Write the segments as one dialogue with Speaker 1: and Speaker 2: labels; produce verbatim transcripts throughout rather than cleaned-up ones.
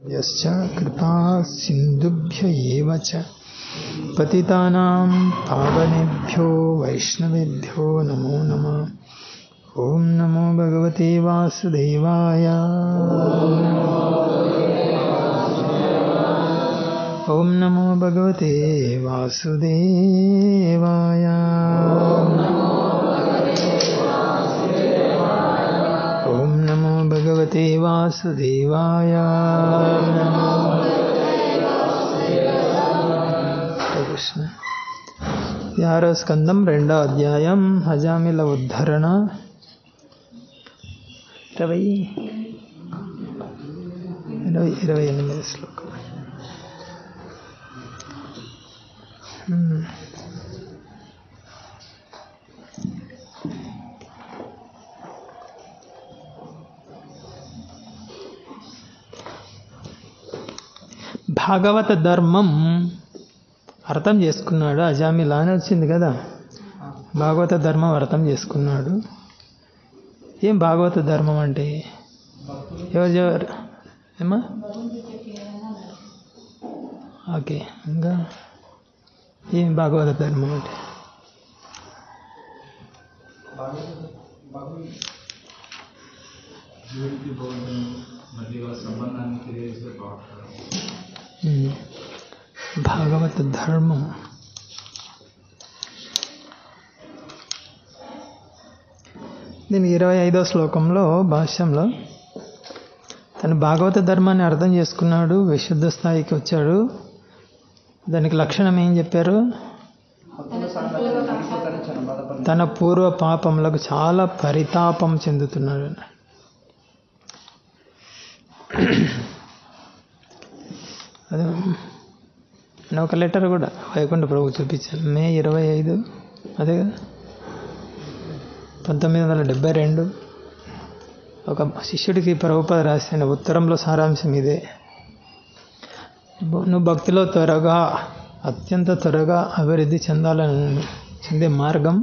Speaker 1: యశ్చ కృపా సింధుభ్య ఏవ చ పతితానాం పావనేభ్యో వైష్ణవేభ్యో నమో నమః. ఓం నమో భగవతే వాసుదేవాయ. ఓం నమో భగవతే వాసుదేవాయ. ఓం నమో భగవతే వాసుదేవాయ. కృష్ణ. ఆరో స్కందం రెండో అధ్యాయం హజామిల ఉద్ధరణ. ఇరవై ఇరవై ఇరవై ఎనిమిది శ్లోకం. భాగవత ధర్మం అర్థం చేసుకున్నాడు అజామిలా అని వచ్చింది కదా. భాగవత ధర్మం అర్థం చేసుకున్నాడు. ఏం భాగవత ధర్మం అంటే ఎవరు ఏమా? ఓకే, ఇంకా ఏం భాగవత ధర్మం అంటే భాగవత ధర్మం దీని ఇరవై ఐదో శ్లోకంలో భాష్యంలో తను భాగవత ధర్మాన్ని అర్థం చేసుకున్నాడు, విశుద్ధ స్థాయికి వచ్చాడు. దానికి లక్షణం ఏం చెప్పారు? తన పూర్వ పాపములకు చాలా పరితాపం చెందుతున్నాడు. అదే నేను ఒక లెటర్ కూడా వైకుంఠ ప్రభు చూపించాను. మే ఇరవై ఐదు అదే కదా పంతొమ్మిది వందల డెబ్బై రెండు ఒక శిష్యుడికి ప్రభుపాద రాసిన ఉత్తరంలో సారాంశం ఇదే. నువ్వు భక్తిలో త్వరగా అత్యంత త్వరగా అభివృద్ధి చెందాలని చెందే మార్గం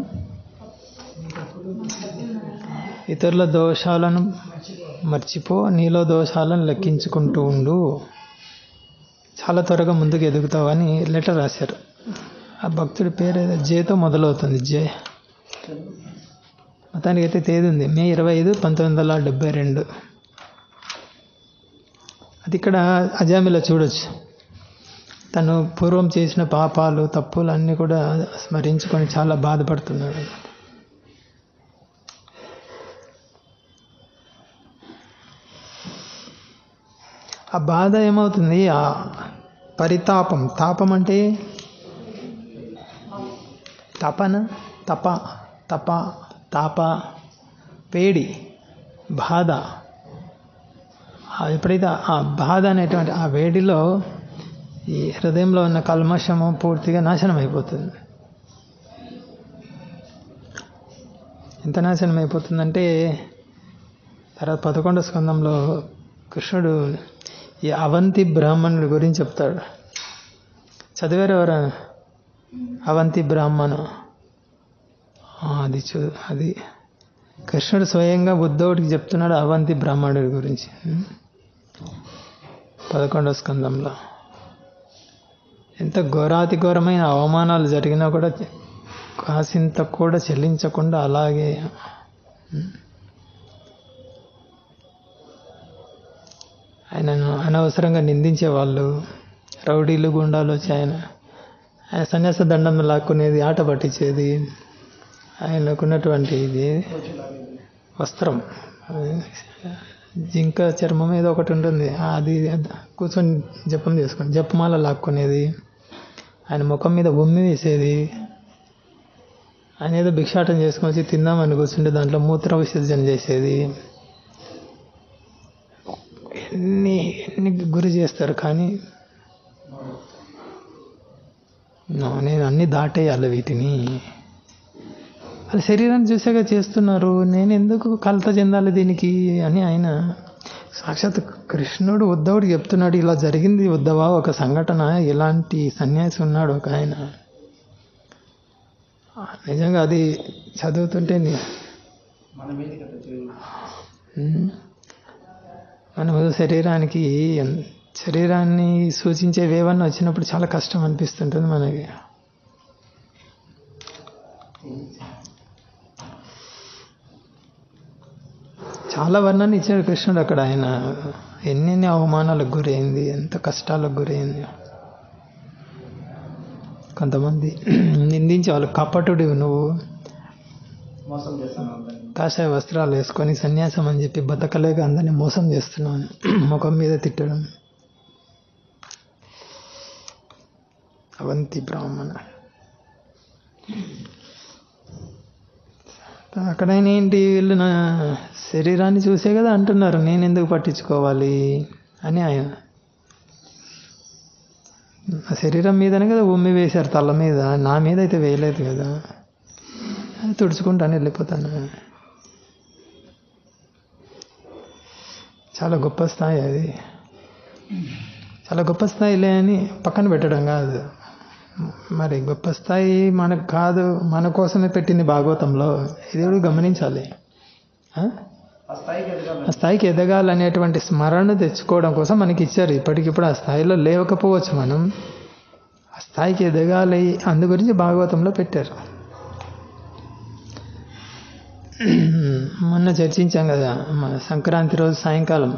Speaker 1: ఇతరుల దోషాలను మర్చిపో, నీలో దోషాలను లెక్కించుకుంటూ ఉండు, చాలా త్వరగా ముందుకు ఎదుగుతావని లెటర్ రాశారు. ఆ భక్తుడి పేరు ఏదో జేతో మొదలవుతుంది. జే మొత్తానికి అయితే తేదీ ఉంది మే ఇరవై ఐదు పంతొమ్మిది వందల డెబ్బై రెండు. అది ఇక్కడ అజామిలా చూడొచ్చు. తను పూర్వం చేసిన పాపాలు తప్పులు అన్నీ కూడా స్మరించుకొని చాలా బాధపడుతున్నాడు. ఆ బాధ ఏమవుతుంది? ఆ పరితాపం. తాపం అంటే తపన, తప తప తాప వేడి, బాధ. ఎప్పుడైతే ఆ బాధ అనేటువంటి ఆ వేడిలో ఈ హృదయంలో ఉన్న కల్మషము పూర్తిగా నాశనం అయిపోతుంది. ఎంత నాశనం అయిపోతుందంటే తర్వాత పదకొండో స్కందంలో కృష్ణుడు ఈ అవంతి బ్రాహ్మణుడి గురించి చెప్తాడు. చదివారు ఎవరు? అవంతి బ్రాహ్మణ అది చూ అది కృష్ణుడు స్వయంగా ఉద్ధవుడికి చెప్తున్నాడు అవంతి బ్రాహ్మణుడి గురించి పదకొండవ స్కందంలో. ఎంత ఘోరాతి ఘోరమైన అవమానాలు జరిగినా కూడా కాసింత కూడా చెల్లించకుండా అలాగే ఆయనను అనవసరంగా నిందించే వాళ్ళు, రౌడీలు, గుండాలు వచ్చి ఆయన ఆయన సన్యాస దండం లాక్కునేది, ఆట పట్టించేది. ఆయనకున్నటువంటి ఇది వస్త్రం జింక చర్మం ఏదో ఒకటి ఉంటుంది, అది కూర్చొని జపం చేసుకొని జపమాల లాక్కునేది, ఆయన ముఖం మీద ఉమ్మి వేసేది, ఆయన ఏదో భిక్షాటం చేసుకొని వచ్చి తిందామని కూర్చుంటే దాంట్లో మూత్ర విసర్జన చేసేది. ఎన్ని ఎన్ని గురి చేస్తారు. కానీ నేను అన్నీ దాటేయాలి వీటిని. వాళ్ళు శరీరాన్ని చూసాక చేస్తున్నారు, నేను ఎందుకు కలత చెందాలి దీనికి అని ఆయన సాక్షాత్ కృష్ణుడు ఉద్ధవుడికి చెప్తున్నాడు. ఇలా జరిగింది ఉద్ధవా ఒక సంఘటన, ఇలాంటి సన్యాసి ఉన్నాడు ఒక ఆయన. నిజంగా అది చదువుతుంటే మనము శరీరానికి శరీరాన్ని సూచించేవి ఏమన్నా వచ్చినప్పుడు చాలా కష్టం అనిపిస్తుంటుంది మనకి. చాలా వర్ణాన్ని ఇచ్చాడు కృష్ణుడు అక్కడ. ఆయన ఎన్నెన్ని అవమానాలకు గురైంది, ఎంత కష్టాలకు గురైంది. కొంతమంది నిందించే వాళ్ళు, కపటుడు నువ్వు, కాషాయ వస్త్రాలు వేసుకొని సన్యాసం అని చెప్పి బతకలేక అందరినీ మోసం చేస్తున్నాను, ముఖం మీద తిట్టడం. అవంతి బ్రాహ్మణ. అక్కడైనా ఏంటి, వీళ్ళు నా శరీరాన్ని చూసే కదా అంటున్నారు, నేను ఎందుకు పట్టించుకోవాలి అని. ఆయన నా శరీరం మీదనే కదా ఉమ్మి వేశారు తల మీద, నా మీద అయితే వేయలేదు కదా, తుడుచుకుంటాను వెళ్ళిపోతాను. చాలా గొప్ప స్థాయి అది. చాలా గొప్ప స్థాయిలే అని పక్కన పెట్టడం కాదు. మరి గొప్ప స్థాయి మనకు కాదు, మన కోసమే పెట్టింది భాగవతంలో. ఇది కూడా గమనించాలి. ఆ స్థాయికి ఎదగాలనేటువంటి స్మరణ తెచ్చుకోవడం కోసం మనకి ఇచ్చారు. ఇప్పటికిప్పుడు ఆ స్థాయిలో లేవకపోవచ్చు మనం, ఆ స్థాయికి ఎదగాలి, అందు గురించి భాగవతంలో పెట్టారు. మొన్న చర్చించాం కదా, మన సంక్రాంతి రోజు సాయంకాలం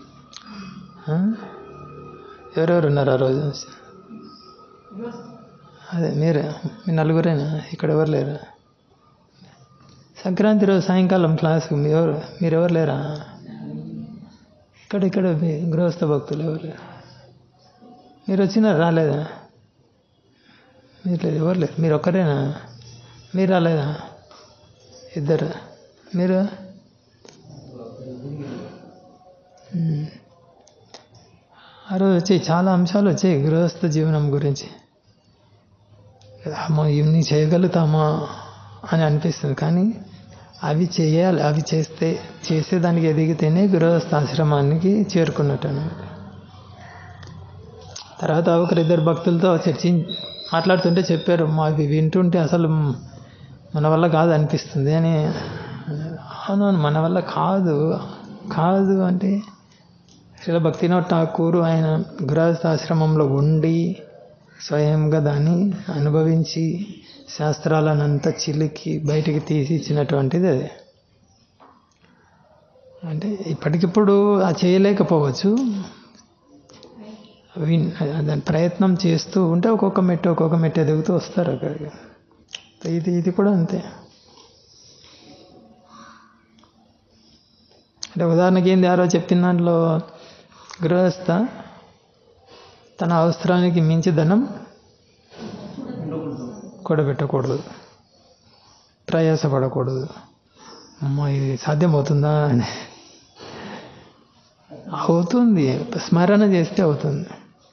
Speaker 1: ఎవరెవరు ఉన్నారు ఆ రోజు? అదే మీరే, మీ నలుగురేనా? ఇక్కడ ఎవరు లేరా? సంక్రాంతి రోజు సాయంకాలం క్లాసు ఎవరు మీరెవరు లేరా? ఇక్కడ ఇక్కడ గృహస్థ భక్తులు ఎవరు లేరు? మీరు వచ్చినారు, రాలేదా? మీరు లేదు, ఎవరు లేరు, మీరు ఒక్కరేనా? మీరు రాలేదా? ఇద్దరు మీరు? ఆ రోజు వచ్చాయి చాలా అంశాలు వచ్చాయి గృహస్థ జీవనం గురించి. అమ్మో ఇవన్నీ చేయగలుగుతామా అని అనిపిస్తుంది, కానీ అవి చేయాలి. అవి చేస్తే చేసేదానికి ఎదిగితేనే గృహస్థాశ్రమానికి చేరుకున్నట్టు అన్నమాట. తర్వాత ఒకరిద్దరు భక్తులతో చర్చి మాట్లాడుతుంటే చెప్పారు, మా అవి వింటుంటే అసలు మన వల్ల కాదు అనిపిస్తుంది అని. అవునవును, మన వల్ల కాదు కాదు అంటే శ్రీల భక్తినాథ్ ఠాకూర్ ఆయన గృహస్థాశ్రమంలో ఉండి స్వయంగా దాన్ని అనుభవించి శాస్త్రాలనంతా చిలికి బయటికి తీసి ఇచ్చినటువంటిది అది. అంటే ఇప్పటికిప్పుడు ఆ చేయలేకపోవచ్చు, విన్ దాని ప్రయత్నం చేస్తూ ఉంటే ఒక్కొక్క మెట్టు ఒక్కొక్క మెట్టు ఎదుగుతూ వస్తారు అక్కడికి. ఇది ఇది కూడా అంతే. అంటే ఉదాహరణకి ఏంది, ఆ రోజు చెప్పిన దాంట్లో గృహస్థ తన అవసరానికి మించి ధనం కూడబెట్టకూడదు, ప్రయాసపడకూడదు. అమ్మా ఇది సాధ్యమవుతుందా అని. అవుతుంది, స్మరణ చేస్తే అవుతుంది.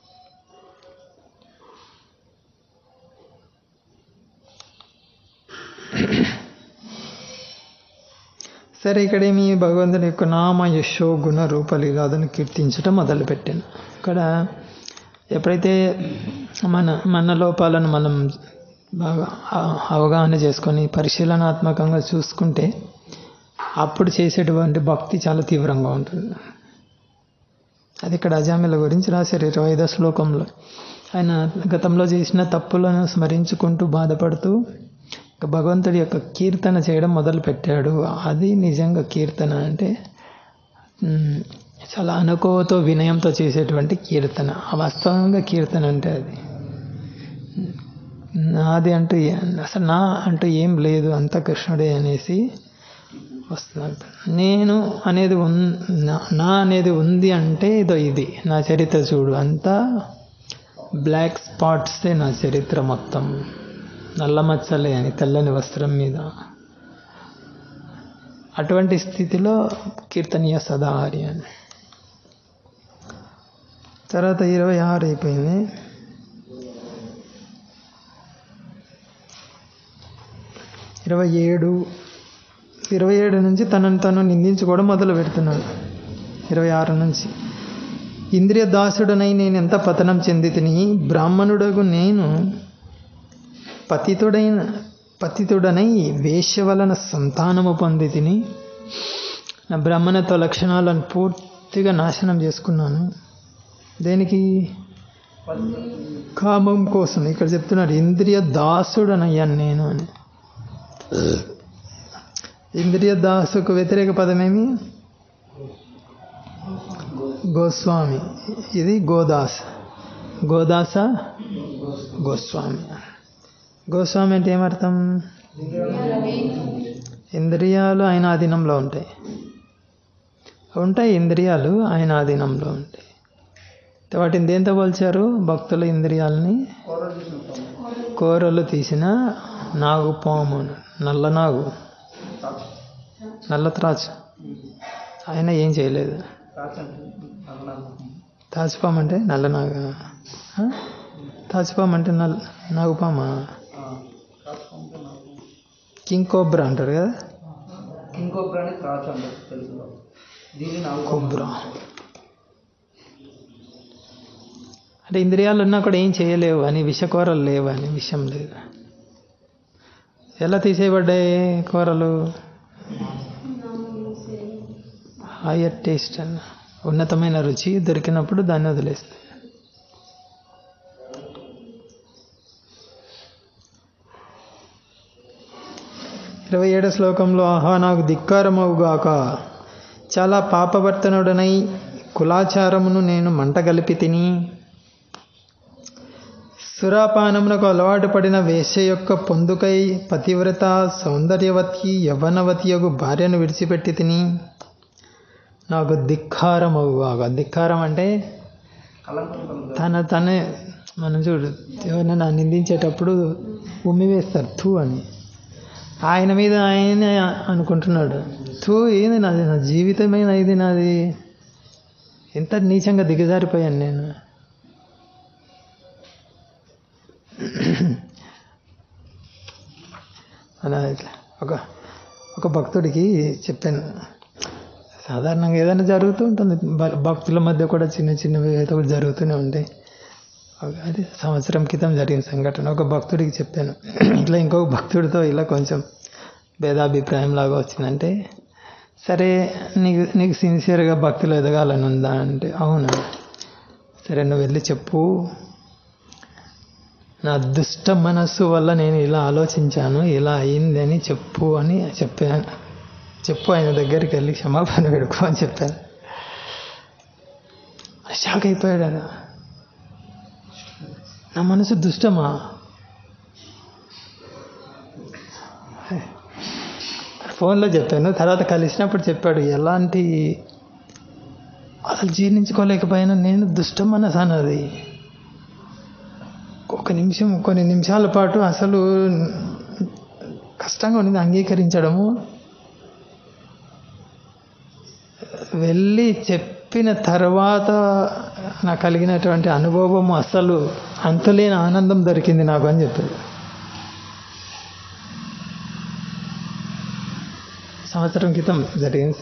Speaker 1: సరే, ఇక్కడేమి భగవంతుని యొక్క నామ యశో గుణ రూపలీలాలను కీర్తించడం మొదలుపెట్టాను. ఇక్కడ ఎప్పుడైతే మన మన లోపాలను మనం బాగా అవగాహన చేసుకొని పరిశీలనాత్మకంగా చూసుకుంటే అప్పుడు చేసేటువంటి భక్తి చాలా తీవ్రంగా ఉంటుంది. అది ఇక్కడ అజామిల గురించి రాశారు ఇరవై ఐదో శ్లోకంలో. ఆయన గతంలో చేసిన తప్పులను స్మరించుకుంటూ బాధపడుతూ భగవంతుడి యొక్క కీర్తన చేయడం మొదలుపెట్టాడు. అది నిజంగా కీర్తన అంటే చాలా అనుకోవతో వినయంతో చేసేటువంటి కీర్తన. వాస్తవంగా కీర్తన అంటే అది నాది అంటూ అసలు నా అంటూ ఏం లేదు, అంత కృష్ణుడే అనేసి వస్తుంది. నేను అనేది ఉన్ నా అనేది ఉంది అంటే ఇదో ఇది నా చరిత్ర చూడు, అంతా బ్లాక్ స్పాట్సే నా చరిత్ర మొత్తం, నల్ల మచ్చలే అని తెల్లని వస్త్రం మీద. అటువంటి స్థితిలో కీర్తనీయ సదాహరి అని. తర్వాత ఇరవై ఆరు అయిపోయింది. ఇరవై ఏడు ఇరవై ఏడు నుంచి తనను తను నిందించుకోవడం మొదలు పెడుతున్నాడు. ఇరవై ఆరు నుంచి ఇంద్రియ దాసుడనై నేను ఎంత పతనం చెంది తిని, బ్రాహ్మణుడగు నేను పతితుడైన పతితుడనై వేశ్య వలన సంతానము పొంది తిని, నా బ్రాహ్మణత్వ లక్షణాలను పూర్తిగా నాశనం చేసుకున్నాను. దేనికి? కామం కోసం. ఇక్కడ చెప్తున్నాడు ఇంద్రియ దాసుడు అయ్యాను నేను అని. ఇంద్రియ దాసుకు వ్యతిరేక పదమేమి? గోస్వామి. ఇది గోదాస్. గోదాస గోస్వామి. గోస్వామి అంటే ఏమర్థం? ఇంద్రియాలు ఆయన ఆధీనంలో ఉంటాయి ఉంటాయి ఇంద్రియాలు ఆయన ఆధీనంలో ఉంటాయి. వాటిని దేంతో పోల్చారు? భక్తుల ఇంద్రియాలని కోరలు తీసిన నాగు పాము, నల్ల నాగు, నల్ల త్రాచు. ఆయన ఏం చేయలేదు. తాచుపాము అంటే నల్ల నాగ, తాచుపాము అంటే నల్ల నాగుపామా? కింగ్ కోబ్రా అంటారు కదా.
Speaker 2: కింగ్ కోబ్రా అని త్రాచు అంటారు తెలుగులో.
Speaker 1: కోబ్రా అంటే ఇంద్రియాలు ఉన్నా కూడా ఏం చేయలేవు అని, విషకూరలు లేవు అని, విషం లేదు. ఎలా తీసేయబడ్డాయి కూరలు? హయ్యర్ టేస్ట్ అన్న, ఉన్నతమైన రుచి దొరికినప్పుడు దాన్ని వదిలేస్తాయి. ఇరవై ఏడో శ్లోకంలో ఆహా నాకు ధిక్కారమవుగాక, చాలా పాపవర్తనుడనై కులాచారమును నేను మంటగలిపి తిని, సురాపానమునకు అలవాటు పడిన వేశ్య యొక్క పొందుకై పతివ్రత సౌందర్యవతి యవ్వనవతియగు భార్యను విడిచిపెట్టి తిని, నాకు ధిక్కారమవుగాక. ధిక్కారం అంటే తన తనే, మనం చూడు ఎవరైనా నిందించేటప్పుడు ఉమ్మి వేస్తారు థూ అని, ఆయన మీద ఆయన అనుకుంటున్నాడు. థూ ఏంది నాది, నా జీవితమైన ఇది నాది, ఎంత నీచంగా దిగజారిపోయాను నేను. అలా ఒక ఒక భక్తుడికి చెప్పాను, సాధారణంగా ఏదైనా జరుగుతూ ఉంటుంది భక్తుల మధ్య కూడా, చిన్న చిన్నవి ఏదో ఒకటి జరుగుతూనే ఉంటాయి. అది సంవత్సరం క్రితం జరిగిన సంఘటన. ఒక భక్తుడికి చెప్పాను, ఇట్లా ఇంకొక భక్తుడితో ఇలా కొంచెం భేదాభిప్రాయం లాగా వచ్చిందంటే, సరే నీకు నీకు సిన్సియర్గా భక్తులు ఎదగాలని ఉందా అంటే, అవును. సరే నువ్వు వెళ్ళి చెప్పు, నా దుష్ట మనస్సు వల్ల నేను ఇలా ఆలోచించాను, ఇలా అయింది అని చెప్పు అని చెప్పాను. చెప్పు ఆయన దగ్గరికి వెళ్ళి క్షమాపణ పెడుకో అని చెప్పాను. షాక్ అయిపోయాడు. నా మనసు దుష్టమా? ఫోన్లో చెప్పాను, తర్వాత కలిసినప్పుడు చెప్పాడు, ఎలాంటి అసలు జీర్ణించుకోలేకపోయాను నేను, దుష్ట మనసు అన్నది. ఒక నిమిషం కొన్ని నిమిషాల పాటు అసలు కష్టంగా ఉన్నది అంగీకరించడము. వెళ్ళి చెప్పిన తర్వాత నాకు కలిగినటువంటి అనుభవము అసలు అంతులేని ఆనందం దొరికింది నాకు అని చెప్పారు. సంవత్సరం క్రితం జరిగింది.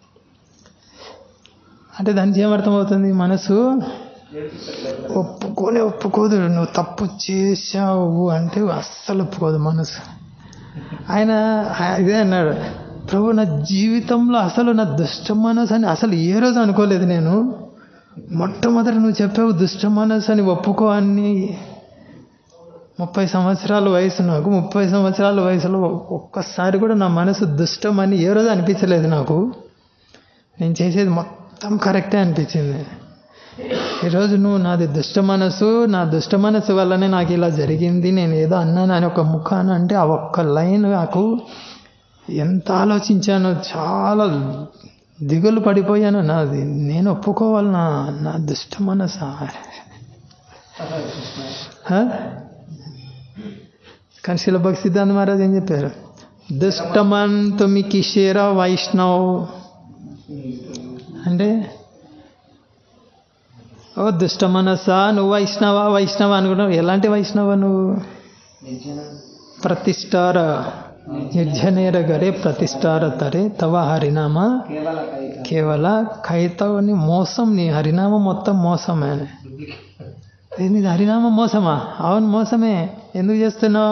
Speaker 1: అంటే దానికి ఏమర్థమవుతుంది? మనసు ఒప్పుకోనే ఒప్పుకోదు. నువ్వు తప్పు చేశావు అంటే అస్సలు ఒప్పుకోదు మనసు. ఆయన ఇదే అన్నాడు, ప్రభు నా జీవితంలో అసలు నా దుష్ట మనసు అని అసలు ఏ రోజు అనుకోలేదు నేను. మొట్టమొదటి నువ్వు చెప్పావు దుష్ట మనసు అని ఒప్పుకో అని. ముప్పై సంవత్సరాల వయసు నాకు, ముప్పై సంవత్సరాల వయసులో ఒక్కసారి కూడా నా మనసు దుష్టం అని ఏ రోజు అనిపించలేదు నాకు. నేను చేసేది మొత్తం కరెక్టే అనిపించింది. ఈరోజు నువ్వు నాది దుష్ట మనసు, నా దుష్ట మనసు వల్లనే నాకు ఇలా జరిగింది, నేను ఏదో అన్నాను అని ఒక ముఖాన అంటే ఆ ఒక్క లైన్ నాకు ఎంత ఆలోచించానో, చాలా దిగులు పడిపోయాను. నాది నేను ఒప్పుకోవాలి నా నా దుష్ట మనసు. కానీ శిల భక్తి సిద్ధాంత మహారాజ్ ఏం చెప్పారు? దుష్టమన్ తుమి కిషేర వైష్ణవ్ అంటే, ఓ దుష్ట మనసా నువ్వు వైష్ణవ వైష్ణవ అనుకున్నావు. ఎలాంటి వైష్ణవ నువ్వు? ప్రతిష్టార నిర్జనేర గరే ప్రతిష్టార తరే తవ హరినామ కేవల కైతవని మోసం. నీ హరినామం మొత్తం మోసమే. నీది హరినామం మోసమా? అవును మోసమే. ఎందుకు చేస్తున్నావు?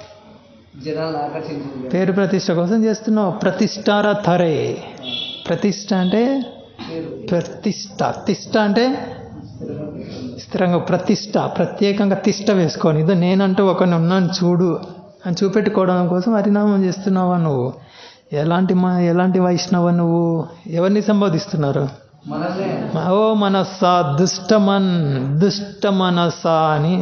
Speaker 1: పేరు ప్రతిష్ట కోసం చేస్తున్నావు. ప్రతిష్టార తరే, ప్రతిష్ట అంటే ప్రతిష్ట, తిష్ట అంటే స్థిరంగా ప్రతిష్ట ప్రత్యేకంగా తిష్ట వేసుకొని ఇదో నేనంటూ ఒకరిని ఉన్నాను చూడు అని చూపెట్టుకోవడం కోసం హరినామం చేస్తున్నావా నువ్వు? ఎలాంటి మా ఎలాంటి వైష్ణవ నువ్వు? ఎవరిని సంబోధిస్తున్నారు?
Speaker 2: మనల్నే
Speaker 1: ఓ మనస్సా దుష్టమన్ దుష్ట మనస్సా అని.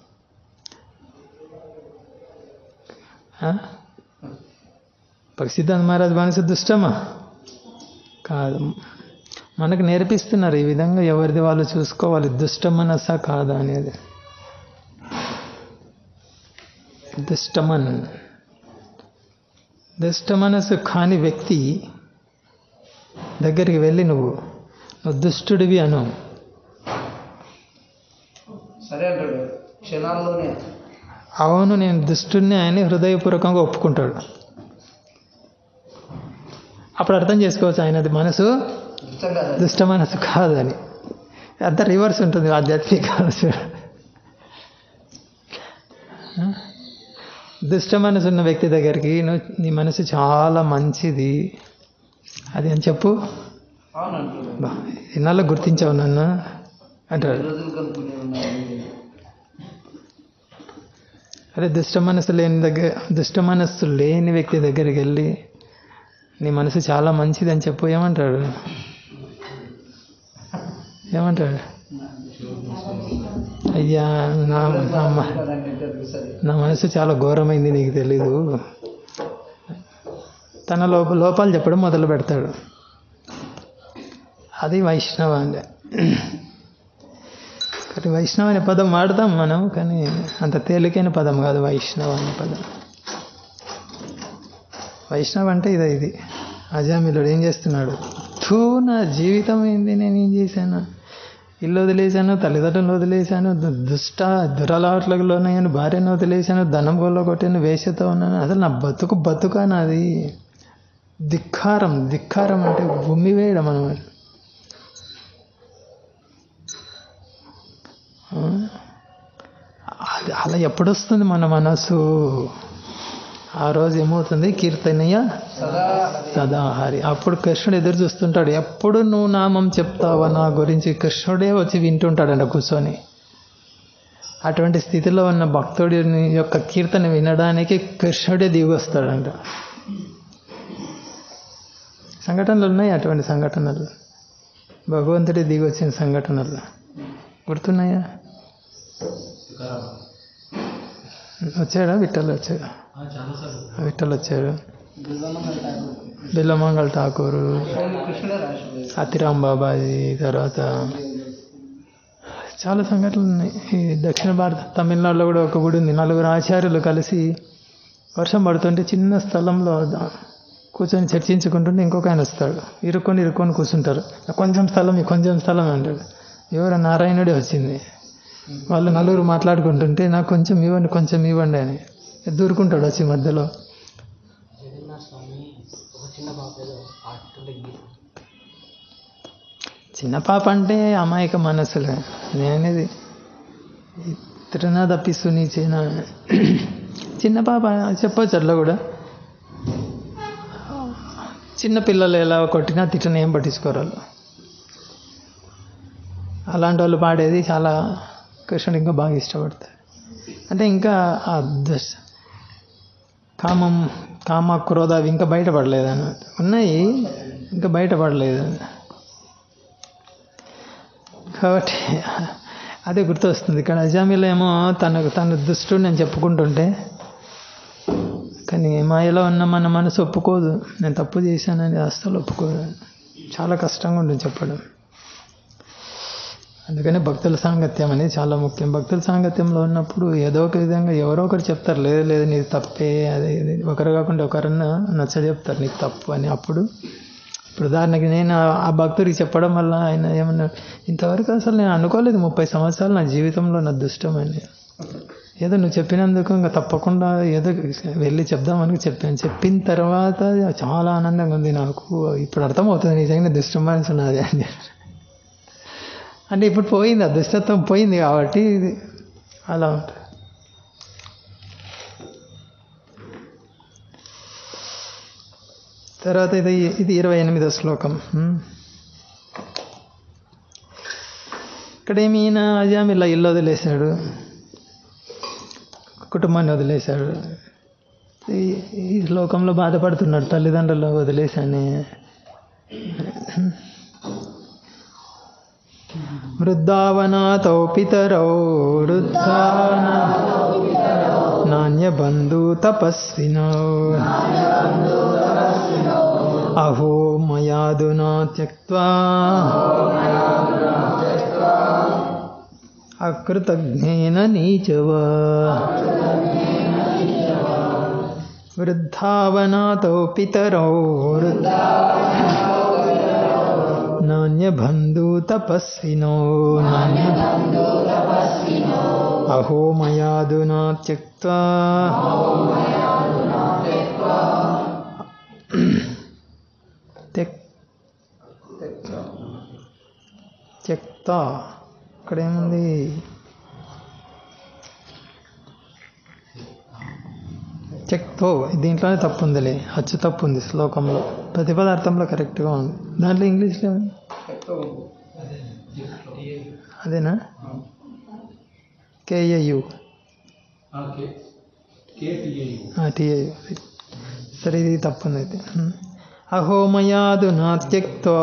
Speaker 1: సిద్ధాంత మహారాజ్ మనసు దుష్టమా కాదు. మనకు నేర్పిస్తున్నారు ఈ విధంగా ఎవరిది వాళ్ళు చూసుకోవాలి, దుష్ట మనస్సా కాదా అనేది. దుష్టమన్ దుష్ట మనసు కాని వ్యక్తి దగ్గరికి వెళ్ళి నువ్వు నువ్వు దుష్టుడివి అను.
Speaker 2: సరే అంటాడు క్షణాల్లోనే.
Speaker 1: అవును నేను దుష్టుడిని అని హృదయపూర్వకంగా ఒప్పుకుంటాడు. అప్పుడు అర్థం చేసుకోవచ్చు ఆయనది మనసు
Speaker 2: ఇష్టం కదా.
Speaker 1: దుష్ట మనసు కాదని. అంత రివర్స్ ఉంటుంది ఆధ్యాత్మిక మనసు. దుష్ట మనసు ఉన్న వ్యక్తి దగ్గరికి నువ్వు నీ మనసు చాలా మంచిది అది అని చెప్పు.
Speaker 2: అవును అంటాడు.
Speaker 1: బా ఎన్నాళ్ళు గుర్తించావు నన్ను అంటాడు.
Speaker 2: రోజులు కనుక్కునే ఉన్నాయి.
Speaker 1: అదే దుష్ట మనసు లేని దగ్గర దుష్ట మనస్సు లేని వ్యక్తి దగ్గరికి వెళ్ళి నీ మనసు చాలా మంచిది అని చెప్పు. ఏమంటాడు ఏమంటాడు అయ్యా నా నా మ- నా మనసు చాలా ఘోరమైంది నీకు తెలీదు. తన లోప లోపాలు చెప్పడం మొదలు పెడతాడు. అది వైష్ణవ అంటే. కానీ వైష్ణవ అనే పదం వాడతాం మనం, కానీ అంత తేలికైన పదం కాదు వైష్ణవ అనే పదం. వైష్ణవ అంటే ఇదే ఇది. అజామిలుడు ఏం చేస్తున్నాడు? థూ నా జీవితం ఏంది, నేను ఏం చేశాను? ఇల్లు వదిలేశాను, తల్లిదండ్రులను వదిలేశాను, దు- దుష్ట దురలవాట్లకు లోనయ్యాను, భార్యను వదిలేశాను, ధనం గొల్ల కొట్టాను, వేషతో ఉన్నాను. అసలు నా బతుకు బతుకా నాది. ధిక్కారం ధిక్కారం అంటే భూమి వేయడం అన్నమాట. అది అలా ఎప్పుడు వస్తుంది మన మనసు? ఆ రోజు ఏమవుతుంది? కీర్తనయ్య
Speaker 2: సదా
Speaker 1: సదా హరి. అప్పుడు కృష్ణుడు ఎదురు చూస్తుంటాడు. ఎప్పుడు నువ్వు నామం చెప్తావా నా గురించి? కృష్ణుడే వచ్చి వింటుంటాడంట కూర్చొని. అటువంటి స్థితిలో ఉన్న భక్తుడి యొక్క కీర్తన వినడానికి కృష్ణుడే దిగి వస్తాడంట. సంఘటనలు ఉన్నాయి, అటువంటి సంఘటనలు భగవంతుడే దిగి వచ్చిన సంఘటనలు గుర్తున్నాయా? వచ్చాడా విఠల్? వచ్చాడు విఠల్ వచ్చాడు. బిల్లమంగళ ఠాకూరు,
Speaker 2: కృష్ణుడే రాశాడు.
Speaker 1: అతిరామ్ బాబాజీ, తర్వాత చాలా సంఘటనలు ఉన్నాయి. ఈ దక్షిణ భారత తమిళనాడులో కూడా ఒక గుడి ఉంది. నలుగురు ఆచార్యులు కలిసి వర్షం పడుతుంటే చిన్న స్థలంలో ద- కూర్చొని చర్చించుకుంటుంటే ఇంకొక ఆయన వస్తాడు. ఇరుక్కొని ఇరుక్కొని కూర్చుంటారు. కొంచెం స్థలం ఈ కొంచెం స్థలం అంటాడు. ఎవరు? నారాయణుడే వచ్చింది. వాళ్ళు నలుగురు మాట్లాడుకుంటుంటే నాకు కొంచెం ఇవ్వండి కొంచెం ఇవ్వండి అని దూరుకుంటాడు వచ్చి మధ్యలో. చిన్న పాప అంటే అమాయక మనసులే. నేనేది తిరునా తప్పిస్తూ నీ చిన్న చిన్న పాప చెప్పొచ్చు అట్లా కూడా. చిన్న పిల్లలు ఎలా కొట్టినా తిట్టినా ఏం పట్టించుకోరు వాళ్ళు. అలాంటి వాళ్ళు పాడేది చాలా కృష్ణుడు ఇంకా బాగా ఇష్టపడతాడు. అంటే ఇంకా ఆ దశ కామం కామ క్రోధ అవి ఇంకా బయటపడలేదు అన్నమాట. ఉన్నాయి ఇంకా బయటపడలేదు. కాబట్టి అదే గుర్తొస్తుంది. ఇక్కడ అజామిలో ఏమో తనకు తన దుష్టుడు నేను చెప్పుకుంటుంటే, కానీ మాయలో ఉన్న మన మనసు ఒప్పుకోదు. నేను తప్పు చేశానని అస్సలు ఒప్పుకోదు. చాలా కష్టంగా ఉంటుంది చెప్పడం. అందుకని భక్తుల సాంగత్యం అనేది చాలా ముఖ్యం. భక్తుల సాంగత్యంలో ఉన్నప్పుడు ఏదో ఒక విధంగా ఎవరో ఒకరు చెప్తారు, లేదు లేదు నీది తప్పే, అదే ఇది ఒకరు కాకుండా ఒకరన్నా నచ్చ చెప్తారు నీకు తప్పు అని. అప్పుడు ఇప్పుడు ఉదాహరణకి నేను ఆ- ఆ భక్తుడికి చెప్పడం వల్ల ఆయన ఏమన్నాడు, ఇంతవరకు అసలు నేను అనుకోలేదు ముప్పై సంవత్సరాలు నా జీవితంలో నా దుష్టమని. ఏదో నువ్వు చెప్పినందుకు ఇంకా తప్పకుండా ఏదో వెళ్ళి చెప్దామని చెప్పాను. చెప్పిన తర్వాత చాలా ఆనందంగా ఉంది నాకు. ఇప్పుడు అర్థమవుతుంది నిజంగా దుష్టం మనసు ఉన్నది అని చెప్పి. అంటే ఇప్పుడు పోయింది, ఆ దుష్టత్వం పోయింది కాబట్టి ఇది అలా ఉంటుంది. తర్వాత ఇది ఇది ఇరవై ఎనిమిదో శ్లోకం. హ్మ్. ఇక్కడేమి ఈయన అజామిల్లా ఇల్లు వదిలేశాడు, కుటుంబాన్ని వదిలేశాడు. ఈ ఈ శ్లోకంలో బాధపడుతున్నాడు, తల్లిదండ్రులు వదిలేశానే. వృద్ధావనాథౌ పితరౌ వృద్ధావనా నాణ్యబంధు తపస్వినౌ అహో మయాదునా త్యక్త్వా అకృతజ్ఞేన నీచవా. వృద్ధావనాథౌ పితరౌ నాణ్యబంధు తపస్వినో అహో మయాదునా త్యక్త్వా త్యక్త్వా ఇక్కడ ఏముంది? త్యక్తో దీంట్లోనే తప్పు ఉందిలే, అచ్చు తప్పు ఉంది శ్లోకంలో. ప్రతి పదార్థంలో కరెక్ట్గా ఉంది, దాంట్లో ఇంగ్లీష్లో అదేనా? కేఏయు టిఏయు సరే, ఇది తప్పు ఉంది అయితే. అహోమయాదు నా త్యక్తో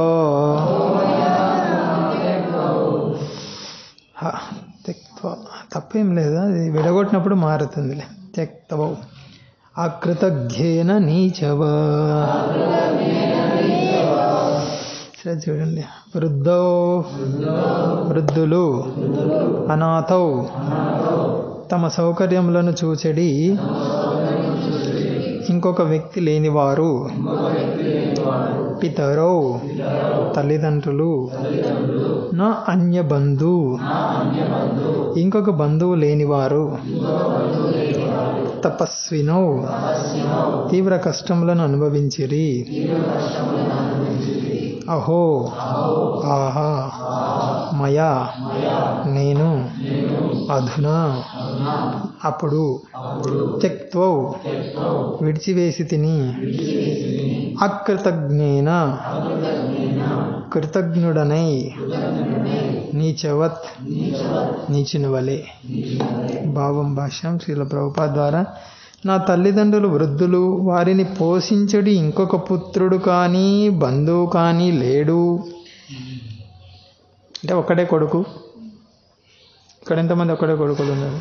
Speaker 1: త్యక్త్వా తప్పేం లేదు, అది విడగొట్టినప్పుడు మారుతుందిలే. త్యక్తవౌ అకృతజ్ఞేన నీచవ. సరే చూడండి, వృద్ధో వృద్ధులు, అనాథౌ తమ సౌకర్యములను చూచెడి ఇంకొక వ్యక్తి లేనివారు, పితరౌ తల్లిదండ్రులు, నా అన్య బంధు ఇంకొక బంధువు లేనివారు, తపస్వినౌ తీవ్ర కష్టములను అనుభవించిరి. అహో ఆహా మయా నేను, అధునా అప్పుడు, త్యక్త్వౌ విడిచివేసి తిని, అకృతజ్ఞేన కృతజ్ఞుడనై, నీచవత్ నీచుని వలె. భావం భాష్యం శ్రీల ప్రభుపాద ద్వారా, నా తల్లిదండ్రులు వృద్ధులు, వారిని పోషించడి ఇంకొక పుత్రుడు కానీ బంధువు కానీ లేడు. అంటే ఒక్కడే కొడుకు. ఇక్కడ ఎంతమంది ఒక్కడే కొడుకులు ఉన్నారు?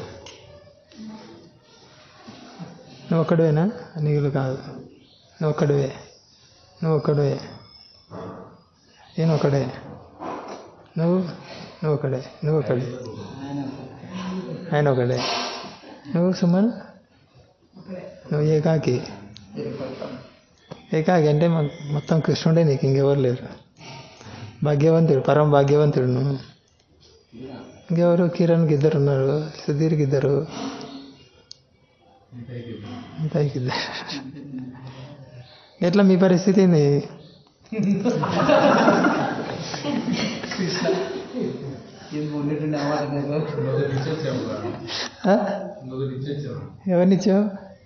Speaker 1: నువ్వు ఒక్కడవేనా? నీళ్ళు కాదు, నువ్వు ఒక్కడవే, నువ్వు ఒక్కడవే, నేను ఒక్కడే, నువ్వు నువ్వు ఒకడే, నువ్వు ఒకడే, ఆయన ఒకడే, నువ్వు సుమన్, నువ్వు ఏకాకి. ఏకాకి అంటే మొత్తం కృష్ణుడే, నీకు ఇంకెవరు లేరు. భాగ్యవంతుడు, పరమ భాగ్యవంతుడు నువ్వు. ఇంకెవరు? కిరణ్కి ఇద్దరు ఉన్నారు, సుధీర్కి ఇద్దరు, ఇంతకి ఇద్దరు. ఎట్లా మీ పరిస్థితి ఏంది? ఎవరినిచ్చావు?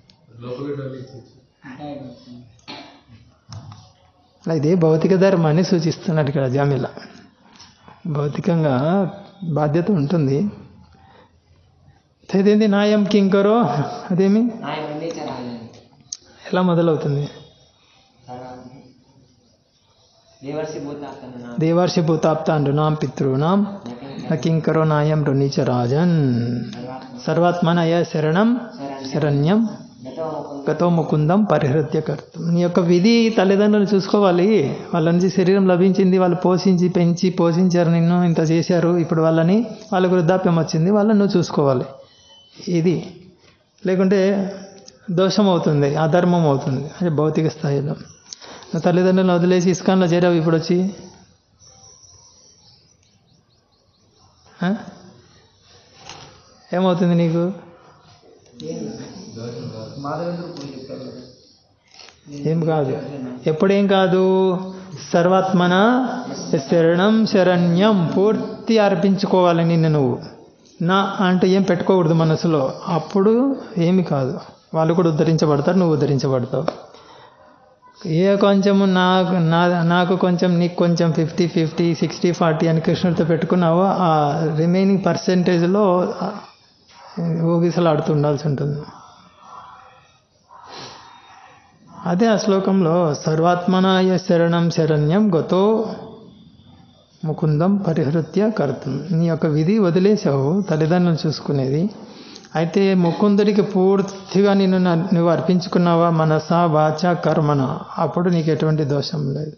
Speaker 1: ఇది భౌతిక ధర్మాన్ని సూచిస్తున్నాడు ఇక్కడ జామిలా. భౌతికంగా బాధ్యత ఉంటుంది. ఇదేంటి నాయం కింకరో, అదేమి ఎలా మొదలవుతుంది? దేవర్షి భూతాప్తాండు నాం పితృనాం కింకరో నాయం రుణిచ రాజన్ సర్వాత్మనయ శరణం శరణ్యం గతో ముకుందం పరిహృత్య కర్తం. నీ యొక్క విధి తల్లిదండ్రులు చూసుకోవాలి. వాళ్ళ నుంచి శరీరం లభించింది, వాళ్ళు పోషించి పెంచి పోషించారు, నిన్ను ఇంత చేశారు, ఇప్పుడు వాళ్ళని వాళ్ళకు వృద్ధాప్యం వచ్చింది, వాళ్ళని నువ్వు చూసుకోవాలి. ఇది లేకుంటే దోషం అవుతుంది, అధర్మం అవుతుంది. అంటే భౌతిక స్థాయిలో నువ్వు తల్లిదండ్రులను వదిలేసి ఇస్కాన్లో చేరావు, ఇప్పుడు వచ్చి ఏమవుతుంది నీకు? ఏం కాదు, ఎప్పుడేం కాదు. సర్వాత్మన శరణం శరణ్యం పూర్తి అర్పించుకోవాలి నిన్ను నువ్వు. నా అంటే ఏం పెట్టుకోకూడదు మనసులో. అప్పుడు ఏమి కాదు, వాళ్ళు కూడా ఉద్ధరించబడతారు, నువ్వు ఉద్ధరించబడతావు. ఏ కొంచెము నాకు నా నాకు కొంచెం నీకు కొంచెం ఫిఫ్టీ ఫిఫ్టీ సిక్స్టీ ఫార్టీ అని కృష్ణుడితో పెట్టుకున్నావో ఆ రిమైనింగ్ పర్సెంటేజ్లో ఊగిసలు ఆడుతూ ఉండాల్సి ఉంటుంది. అదే ఆ శ్లోకంలో సర్వాత్మనాయ శరణం శరణ్యం గతో ముకుందం పరిహృత్య కర్తం. నీ యొక్క విధి వదిలేసావు తల్లిదండ్రులను చూసుకునేది, అయితే ముకుందుడికి పూర్తిగా నిన్ను నువ్వు అర్పించుకున్నావా మనస వాచ కర్మన, అప్పుడు నీకు ఎటువంటి దోషం లేదు.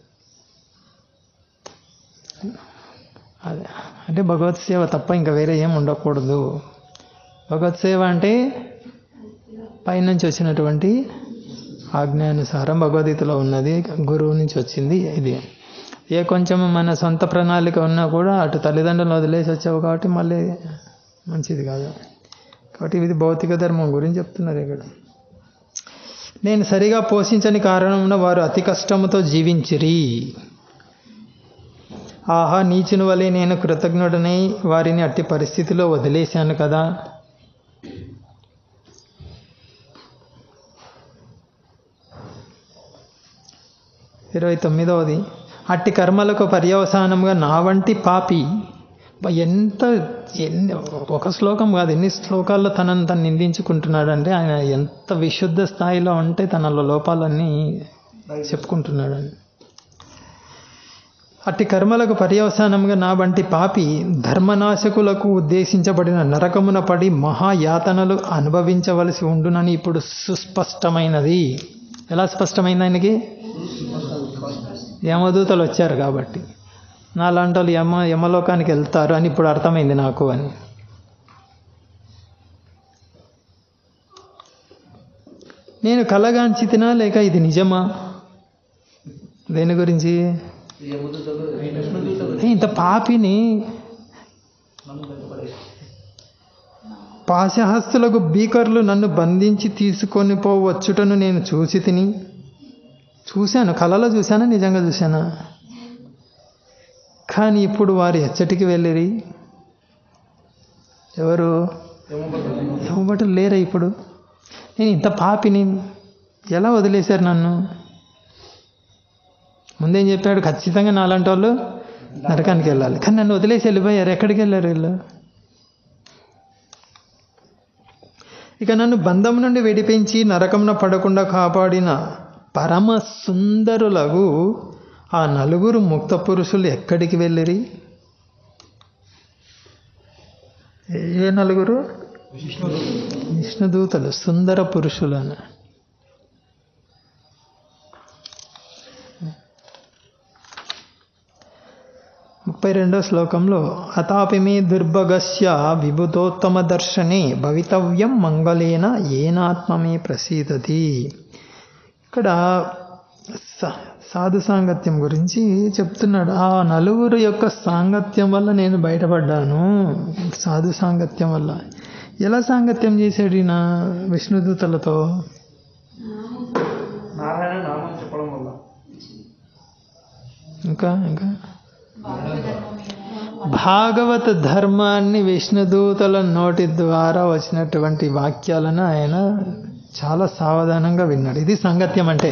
Speaker 1: అదే అంటే భగవత్ సేవ తప్ప ఇంకా వేరే ఏం ఉండకూడదు. భగవత్ సేవ అంటే పైనుంచి వచ్చినటువంటి ఆజ్ఞానుసారం భగవద్గీతలో ఉన్నది, గురువు నుంచి వచ్చింది. ఇది ఏ కొంచెం మన సొంత ప్రణాళిక ఉన్నా కూడా అటు తల్లిదండ్రులను వదిలేసి వచ్చావు కాబట్టి మళ్ళీ మంచిది కాదు. కాబట్టి ఇది భౌతిక ధర్మం గురించి చెప్తున్నారు ఇక్కడ. నేను సరిగా పోషించని కారణమున వారు అతి కష్టముతో జీవించిరి. ఆహా నీచుని వలె నేను కృతజ్ఞుడనై వారిని అట్టి పరిస్థితిలో వదిలేశాను కదా. ఇరవై తొమ్మిదవది అట్టి కర్మలకు పర్యవసానంగా నా వంటి పాపి ఎంత ఎన్ని ఒక శ్లోకం కాదు ఎన్ని శ్లోకాల్లో తనను తను నిందించుకుంటున్నాడంటే ఆయన ఎంత విశుద్ధ స్థాయిలో ఉంటే తనలో లోపాలన్నీ చెప్పుకుంటున్నాడని. అట్టి కర్మలకు పర్యవసానంగా నా వంటి పాపి ధర్మనాశకులకు ఉద్దేశించబడిన నరకమున పడి మహాయాతనలు అనుభవించవలసి ఉండునని ఇప్పుడు సుస్పష్టమైనది. ఎలా స్పష్టమైంది ఆయనకి? యమదూతలు వచ్చారు కాబట్టి నాలాంటి వాళ్ళు యమ యమలోకానికి వెళ్తారు అని ఇప్పుడు అర్థమైంది నాకు అని. నేను కలగాంచితినా లేక ఇది నిజమా? దేని గురించి? ఇంత పాపిని పాశహస్తులకు బీకర్లు నన్ను బంధించి తీసుకొని పోవచ్చుటను నేను చూసి తిని చూశాను, కళలో చూశానా నిజంగా చూశానా? కానీ ఇప్పుడు వారు ఎచ్చటికి వెళ్ళిరి? ఎవరు? యమభటులు లేరా ఇప్పుడు? నేను ఇంత పాపిని ఎలా వదిలేశారు నన్ను? ముందేం చెప్పాడు? ఖచ్చితంగా నాలాంటి వాళ్ళు నరకానికి వెళ్ళాలి, కానీ నన్ను వదిలేసి వెళ్ళిపోయారు. ఎక్కడికి వెళ్ళారు వీళ్ళు? ఇక నన్ను బంధం నుండి విడిపించి నరకమున పడకుండా కాపాడిన పరమ సుందరులకు ఆ నలుగురు ముక్త పురుషులు ఎక్కడికి వెళ్ళిరి? ఏ నలుగురు? విష్ణుదూతలు, సుందర పురుషులు అని. ముప్పై రెండో శ్లోకంలో అతాపి మే దుర్భగస్య విభుతోత్తమ దర్శనే భవితవ్యం మంగళేన ఏనాత్మమే ప్రసీదతి. ఇక్కడ సాధు సాంగత్యం గురించి చెప్తున్నాడు. ఆ నలుగురు యొక్క సాంగత్యం వల్ల నేను బయటపడ్డాను. సాధు సాంగత్యం వల్ల. ఎలా సాంగత్యం చేశాడు ఈయన విష్ణుదూతలతో?
Speaker 2: నారాయణ నామం చెప్పడం వల్ల.
Speaker 1: ఇంకా ఇంకా భాగవత ధర్మాన్ని విష్ణుదూతల నోటి ద్వారా వచ్చినటువంటి వాక్యాలను ఆయన చాలా సావధానంగా విన్నాడు. ఇది సాంగత్యం అంటే.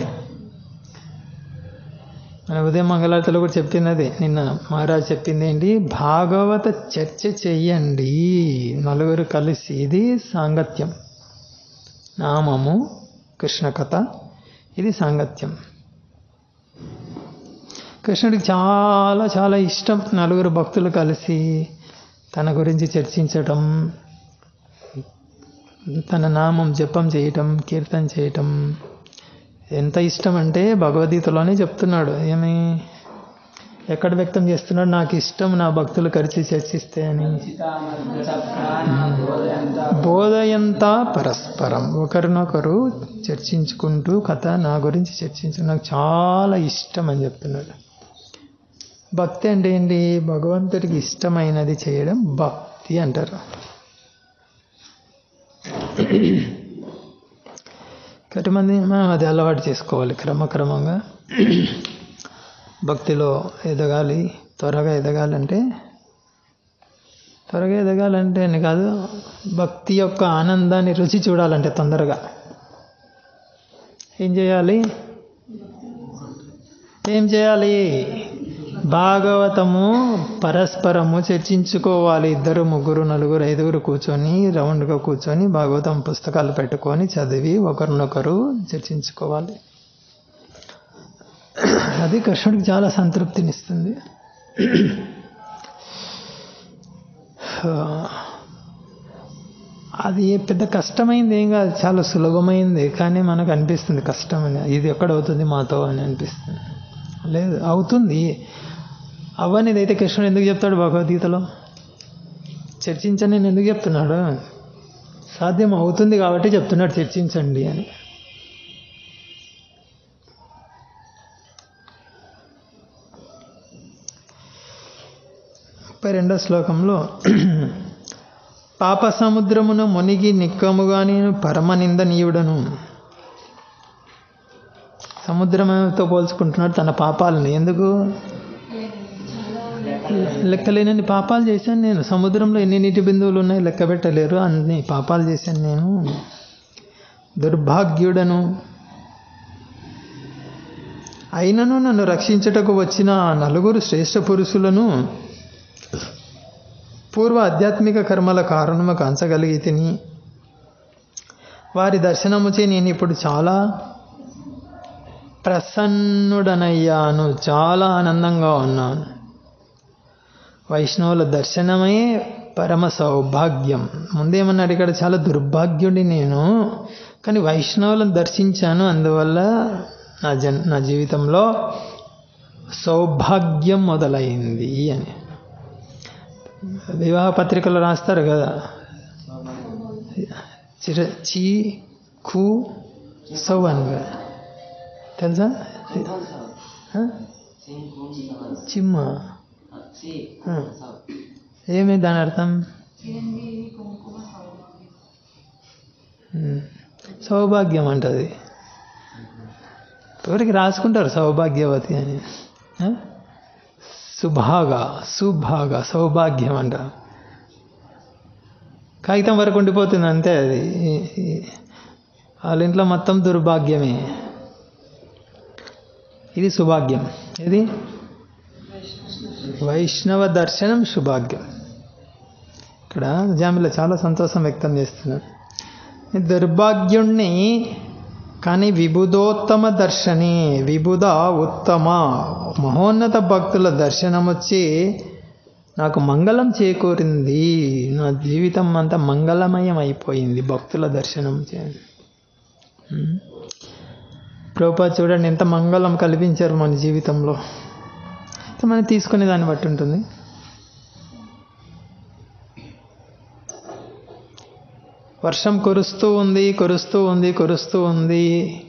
Speaker 1: మన ఉదయం మంగళారతిలో కూడా చెప్తున్నది, నిన్న మహారాజ్ చెప్పింది ఏంటి? భాగవత చర్చ చెయ్యండి నలుగురు కలిసి. ఇది సాంగత్యం. నామము, కృష్ణ కథ, ఇది సాంగత్యం. కృష్ణుడికి చాలా చాలా ఇష్టం నలుగురు భక్తులు కలిసి తన గురించి చర్చించటం, తన నామం జపం చేయటం, కీర్తన చేయటం. ఎంత ఇష్టం అంటే భగవద్గీతలోనే చెప్తున్నాడు. ఏమి ఎక్కడ వ్యక్తం చేస్తున్నాడు? నాకు ఇష్టం నా భక్తులు కలిసి చర్చిస్తే అని. బోధయంతా పరస్పరం, ఒకరినొకరు చర్చించుకుంటూ కథ నా గురించి చర్చించు, నాకు చాలా ఇష్టం అని చెప్తున్నాడు. భక్తి అంటే ఏంటి? భగవంతుడికి ఇష్టమైనది చేయడం భక్తి అంటారు. కొంతమంది మనం అది అలవాటు చేసుకోవాలి క్రమక్రమంగా. భక్తిలో ఎదగాలి, త్వరగా ఎదగాలంటే త్వరగా ఎదగాలంటే అని కాదు, భక్తి యొక్క ఆనందాన్ని రుచి చూడాలంటే తొందరగా ఏం చేయాలి? ఏం చేయాలి? భాగవతము పరస్పరము చర్చించుకోవాలి. ఇద్దరు ముగ్గురు నలుగురు ఐదుగురు కూర్చొని రౌండ్గా కూర్చొని భాగవతం పుస్తకాలు పెట్టుకొని చదివి ఒకరినొకరు చర్చించుకోవాలి. అది కృష్ణుడికి చాలా సంతృప్తినిస్తుంది. అది పెద్ద కష్టమైంది ఏం కాదు, చాలా సులభమైంది. కానీ మనకు అనిపిస్తుంది కష్టమని, ఇది ఎక్కడవుతుంది మాతో అని అనిపిస్తుంది. లేదు, అవుతుంది. అవ్వనిది అయితే కృష్ణుడు ఎందుకు చెప్తాడు భగవద్గీతలో? చర్చించని నేను ఎందుకు చెప్తున్నాడు? సాధ్యం అవుతుంది కాబట్టి చెప్తున్నాడు చర్చించండి అని. ముప్పై రెండో శ్లోకంలో పాప సముద్రమును మునిగి నిక్కముగా నేను పరమనిందనీయుడను. సముద్రంతో పోల్చుకుంటున్నాడు తన పాపాలని. ఎందుకు? లెక్కలేనన్ని పాపాలు చేశాను నేను. సముద్రంలో ఎన్ని నీటి బిందువులు ఉన్నాయి లెక్క పెట్టలేరు, అన్ని పాపాలు చేశాను నేను. దుర్భాగ్యుడను. అయినను నన్ను రక్షించుటకు వచ్చిన నలుగురు శ్రేష్ఠ పురుషులను పూర్వ ఆధ్యాత్మిక కర్మల కారణము కాంచగలిగి తిని వారి దర్శనముచే నేను ఇప్పుడు చాలా ప్రసన్నుడనయ్యాను, చాలా ఆనందంగా ఉన్నాను. వైష్ణవుల దర్శనమే పరమ సౌభాగ్యం. ముందేమన్నాడు ఇక్కడ? చాలా దుర్భాగ్యుడి నేను, కానీ వైష్ణవులను దర్శించాను, అందువల్ల నా జన్ నా జీవితంలో సౌభాగ్యం మొదలైంది అని. వివాహ పత్రికలు రాస్తారు కదా, చిర చీ ఖూ సౌ అని తెలుసా? చిమ్మ ఏమి దాని అర్థం? సౌభాగ్యం అంటది. ఎవరికి రాసుకుంటారు సౌభాగ్యవతి అని? సుభాగా సుభాగా సౌభాగ్యం అంట. కాగితం వరకు ఉండిపోతుంది అంతే. అది వాళ్ళ ఇంట్లో మొత్తం దుర్భాగ్యమే. ఇది సుభాగ్యం. ఇది వైష్ణవ దర్శనం సుభాగ్యం. ఇక్కడ జామిలో చాలా సంతోషం వ్యక్తం చేస్తున్నాడు. దుర్భాగ్యుణ్ణి కానీ విబుధోత్తమ దర్శని, విబుధ ఉత్తమ మహోన్నత భక్తుల దర్శనం వచ్చి నాకు మంగళం చేకూరింది. నా జీవితం అంతా మంగళమయం అయిపోయింది భక్తుల దర్శనం చే. ప్రభుపాద చూడండి ఎంత మంగళం కల్పించారు మన జీవితంలో. మనం తీసుకునే దాన్ని బట్టి ఉంటుంది. వర్షం కురుస్తూ ఉంది కురుస్తూ ఉంది కురుస్తూ ఉంది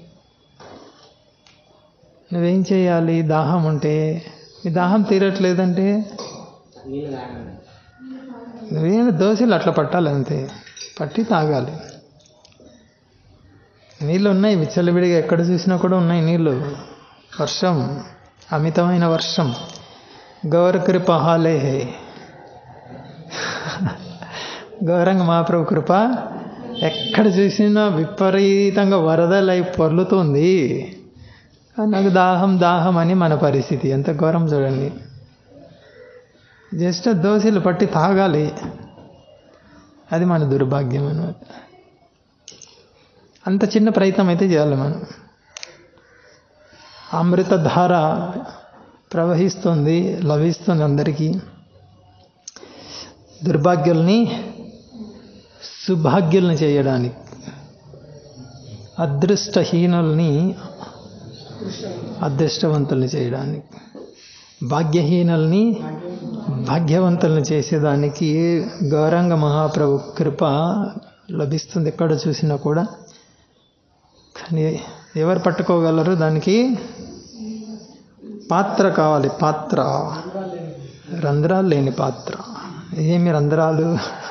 Speaker 1: నువ్వేం చేయాలి? దాహం ఉంటే, ఈ దాహం తీరట్లేదంటే నువ్వేం దోశలు అట్లా పట్టాలి అంతే, పట్టి తాగాలి. నీళ్ళు ఉన్నాయి విచ్చలవిడిగా, ఎక్కడ చూసినా కూడా ఉన్నాయి నీళ్ళు. వర్షం, అమితమైన వర్షం. గౌర కృప హాలే హే. గౌరంగ మహాప్రభు కృప ఎక్కడ చూసినా విపరీతంగా వరదలై పొర్లుతుంది. నాకు దాహం దాహం అని మన పరిస్థితి ఎంత ఘోరం చూడండి. జస్ట్ దోశలు పట్టి తాగాలి, అది మన దుర్భాగ్యం అన్నమాట. అంత చిన్న ప్రయత్నం అయితే చేయాలి మనం. అమృతధార ప్రవహిస్తుంది, లభిస్తుంది అందరికీ. దుర్భాగ్యుల్ని సుభాగ్యుల్ని చేయడానికి, అదృష్టహీనుల్ని అదృష్టవంతుల్ని చేయడానికి, భాగ్యహీనుల్ని భాగ్యవంతుల్ని చేసేదానికి గౌరంగ మహాప్రభు కృప లభిస్తుంది ఎక్కడ చూసినా కూడా. కానీ ఎవరు పట్టుకోగలరు? దానికి పాత్ర కావాలి. పాత్ర, రంధ్రాలు లేని పాత్ర. ఏమి రంధ్రాలు?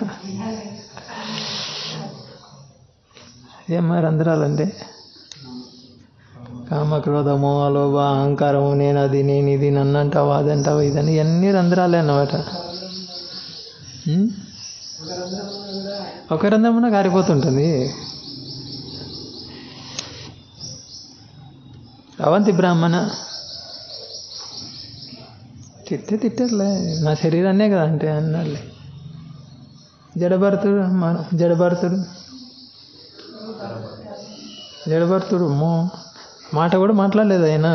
Speaker 1: ఏమా రంధ్రాలు అంటే కామ క్రోధ మోహ లోభ అహంకారము, నేను అది నేను ఇది నన్ను అంటావు అదంటావు ఇదని ఇవన్నీ రంధ్రాలే అన్నమాట. ఒక రంధ్రమున కారిపోతుంటుంది. అవంతి బ్రాహ్మణ తిట్టే తిట్టారులే, నా శరీరాన్నే కదా అంటే అన్నారులే. జడభరతుడు మన జడభరతుడు జడభరతుడు మో మాట కూడా మాట్లాడలేదు ఆయన.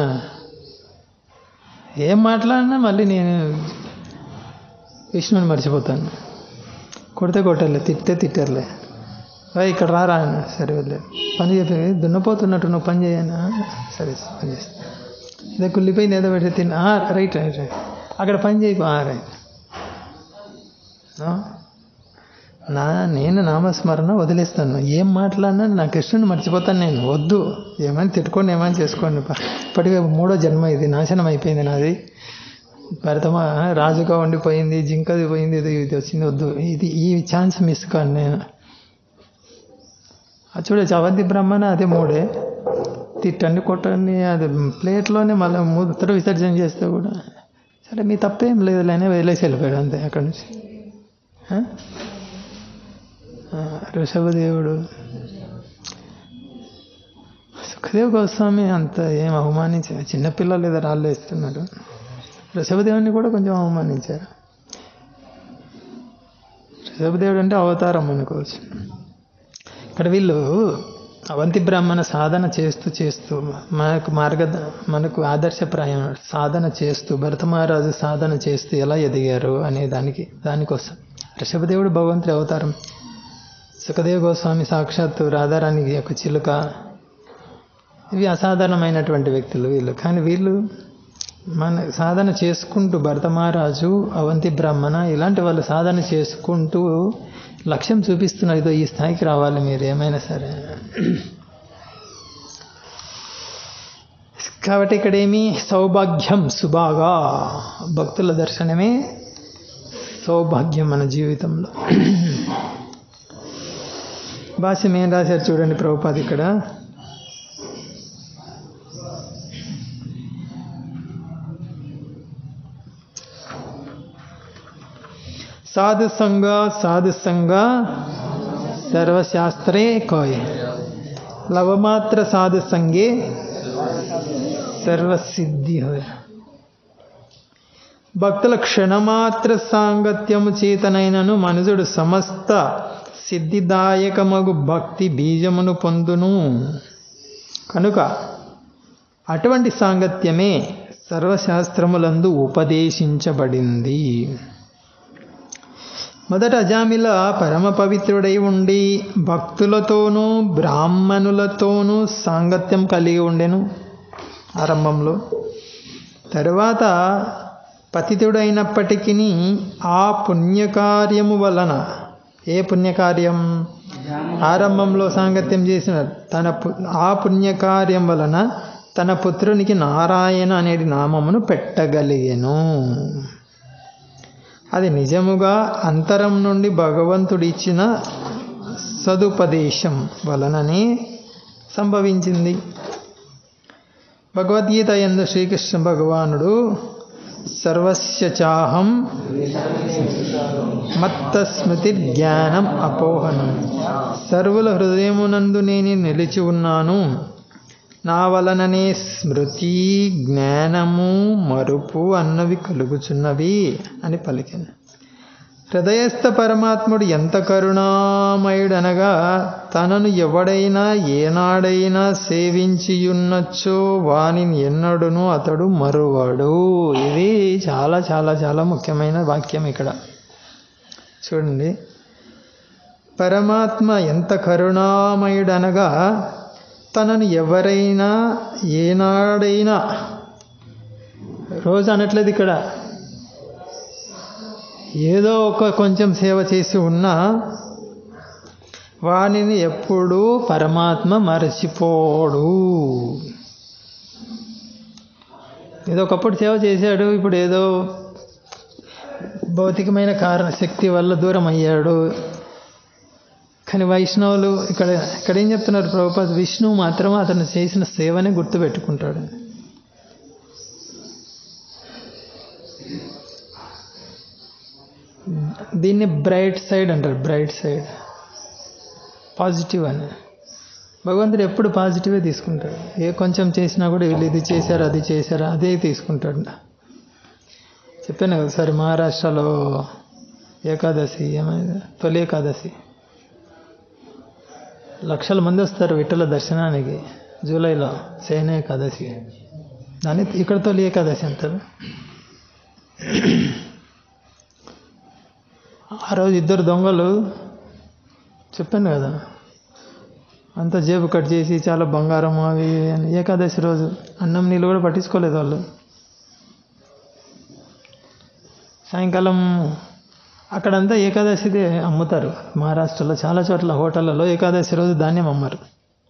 Speaker 1: ఏం మాట్లాడినా మళ్ళీ నేను విష్ణుని మర్చిపోతాను. కొడితే కొట్టారులే, తిట్టే తిట్టారులే. ఇక్కడ రారా ఆయన, సరే వెళ్ళలేదు. పని చెప్పి దున్నపోతున్నట్టు నువ్వు పని చేయను, సరే పని చేస్తా. ఇదే కుళ్ళిపోయింది ఏదో పెడితే తిన్నా, రైట్ రైట్ రైట్ అక్కడ పని చేయకు, రైట్. నా నేను నామస్మరణ వదిలేస్తాను. ఏం మాట్లాడినా నా కృష్ణుని మర్చిపోతాను నేను. వద్దు, ఏమైనా తిట్టుకోండి, ఏమైనా చేసుకోండి. ఇప్పటికే మూడో జన్మ ఇది, నాశనం అయిపోయింది నాది. భరతమా రాజుగా ఉండిపోయింది, జింకది పోయింది, ఇది ఇది వచ్చింది, వద్దు. ఇది ఈ ఛాన్స్ మిస్ కాను నేను. అది చూడచ్చు, అవంతి బ్రహ్మణ అదే మూడే, తిట్టండి కొట్టండి, అది ప్లేట్లోనే మళ్ళీ మూత్ర విసర్జన చేస్తే కూడా సరే మీ తప్పేం లేదులేనే వదిలేసి వెళ్ళిపోయాడు అంతే అక్కడి నుంచి. ఋషభదేవుడు సుఖదేవ్ గోస్వామి అంత ఏం అవమానించారు, చిన్నపిల్లలు ఏదో రాళ్ళు వేస్తున్నాడు. ఋషభదేవుని కూడా కొంచెం అవమానించారు. ఋషభదేవుడు అంటే అవతారం అనుకోవచ్చు. ఇక్కడ వీళ్ళు అవంతి బ్రాహ్మణ సాధన చేస్తూ చేస్తూ మనకు మార్గ మనకు ఆదర్శప్రాయం సాధన చేస్తూ భరతమహారాజు సాధన చేస్తూ ఎలా ఎదిగారు అనే దానికి దానికోసం ఋషభదేవుడు భగవంతుడి అవతారం. సుఖదేవ గోస్వామి సాక్షాత్తు రాధారాణి యొక్క చిలుక. ఇవి అసాధారణమైనటువంటి వ్యక్తులు వీళ్ళు. కానీ వీళ్ళు మన సాధన చేసుకుంటూ భరతమహారాజు అవంతి బ్రాహ్మణ ఇలాంటి వాళ్ళు సాధన చేసుకుంటూ లక్ష్యం చూపిస్తున్నారు, ఇదో ఈ స్థాయికి రావాలి మీరు ఏమైనా సరే. కాబట్టి ఇక్కడేమి సౌభాగ్యం సుభాగా, భక్తుల దర్శనమే సౌభాగ్యం మన జీవితంలో. భాష్యం ఏం రాశారు చూడండి ప్రభుపాద ఇక్కడ. సాధు సంగ సాధు సంగ సర్వశాస్త్రే కోయ లవమాత్ర సాధు సంగే సర్వసిద్ధి హోయ. భక్తుల క్షణమాత్ర సాంగత్యము చేతనైనను మనుజుడు సమస్త సిద్ధిదాయకమగు భక్తి బీజమును పొందును. కనుక అటువంటి సాంగత్యమే సర్వశాస్త్రములందు ఉపదేశించబడింది. మొదట అజామిల పరమ పవిత్రుడై ఉండి భక్తులతోనూ బ్రాహ్మణులతోనూ సాంగత్యం కలిగి ఉండెను ఆరంభంలో. తరువాత పతితుడైనప్పటికీ ఆ పుణ్యకార్యము వలన, ఏ పుణ్యకార్యం? ఆరంభంలో సాంగత్యం చేసిన తన ఆ పుణ్యకార్యం వలన తన పుత్రునికి నారాయణ అనేది నామమును పెట్టగలిగెను. అది నిజముగా అంతరం నుండి భగవంతుడిచ్చిన సదుపదేశం వలననే సంభవించింది. భగవద్గీత యందు శ్రీకృష్ణ భగవానుడు సర్వస్య చాహం మత్త స్మృతి జ్ఞానం అపోహనం, సర్వుల హృదయమునందు నేను నిలిచి ఉన్నాను, నా వలననే స్మృతి జ్ఞానము మరుపు అన్నవి కలుగుచున్నవి అని పలికింది. హృదయస్థ పరమాత్ముడు ఎంత కరుణామయుడనగా తనను ఎవడైనా ఏనాడైనా సేవించియున్నచ్చో వానిని ఎన్నడును అతడు మరువాడు. ఇది చాలా చాలా చాలా ముఖ్యమైన వాక్యం ఇక్కడ చూడండి. పరమాత్మ ఎంత కరుణామయుడనగా తనను ఎవరైనా ఏనాడైనా, రోజు అనట్లేదు ఇక్కడ, ఏదో ఒక కొంచెం సేవ చేసి ఉన్నా వానిని ఎప్పుడూ పరమాత్మ మరచిపోడు. ఏదో ఒకప్పుడు సేవ చేశాడు, ఇప్పుడు ఏదో భౌతికమైన కారణ శక్తి వల్ల దూరం అయ్యాడు. కానీ వైష్ణవులు ఇక్కడ ఇక్కడ ఏం చెప్తున్నారు ప్రభుపాద? విష్ణువు మాత్రం అతను చేసిన సేవనే గుర్తుపెట్టుకుంటాడు. దీన్ని బ్రైట్ సైడ్ అంటారు. బ్రైట్ సైడ్, పాజిటివ్ అని. భగవంతుడు ఎప్పుడు పాజిటివే తీసుకుంటాడు. ఏ కొంచెం చేసినా కూడా వీళ్ళు ఇది చేశారు అది చేశారు అదే తీసుకుంటాడు. చెప్పాను కదా సార్, మహారాష్ట్రలో ఏకాదశి ఏమైంది, తొలి ఏకాదశి లక్షల మంది వస్తారు విఠల దర్శనానికి జూలైలో, శయన ఏకాదశి. దాన్ని ఇక్కడ తొలి ఏకాదశి అంటారు. ఆ రోజు ఇద్దరు దొంగలు, చెప్పాను కదా, అంతా జేబు కట్ చేసి చాలా బంగారం అవి అని. ఏకాదశి రోజు అన్నం నీళ్ళు కూడా పట్టించుకోలేదు వాళ్ళు. సాయంకాలం అక్కడంతా ఏకాదశిదే అమ్ముతారు. మహారాష్ట్రలో చాలా చోట్ల హోటళ్ళలో ఏకాదశి రోజు ధాన్యం అమ్మరు.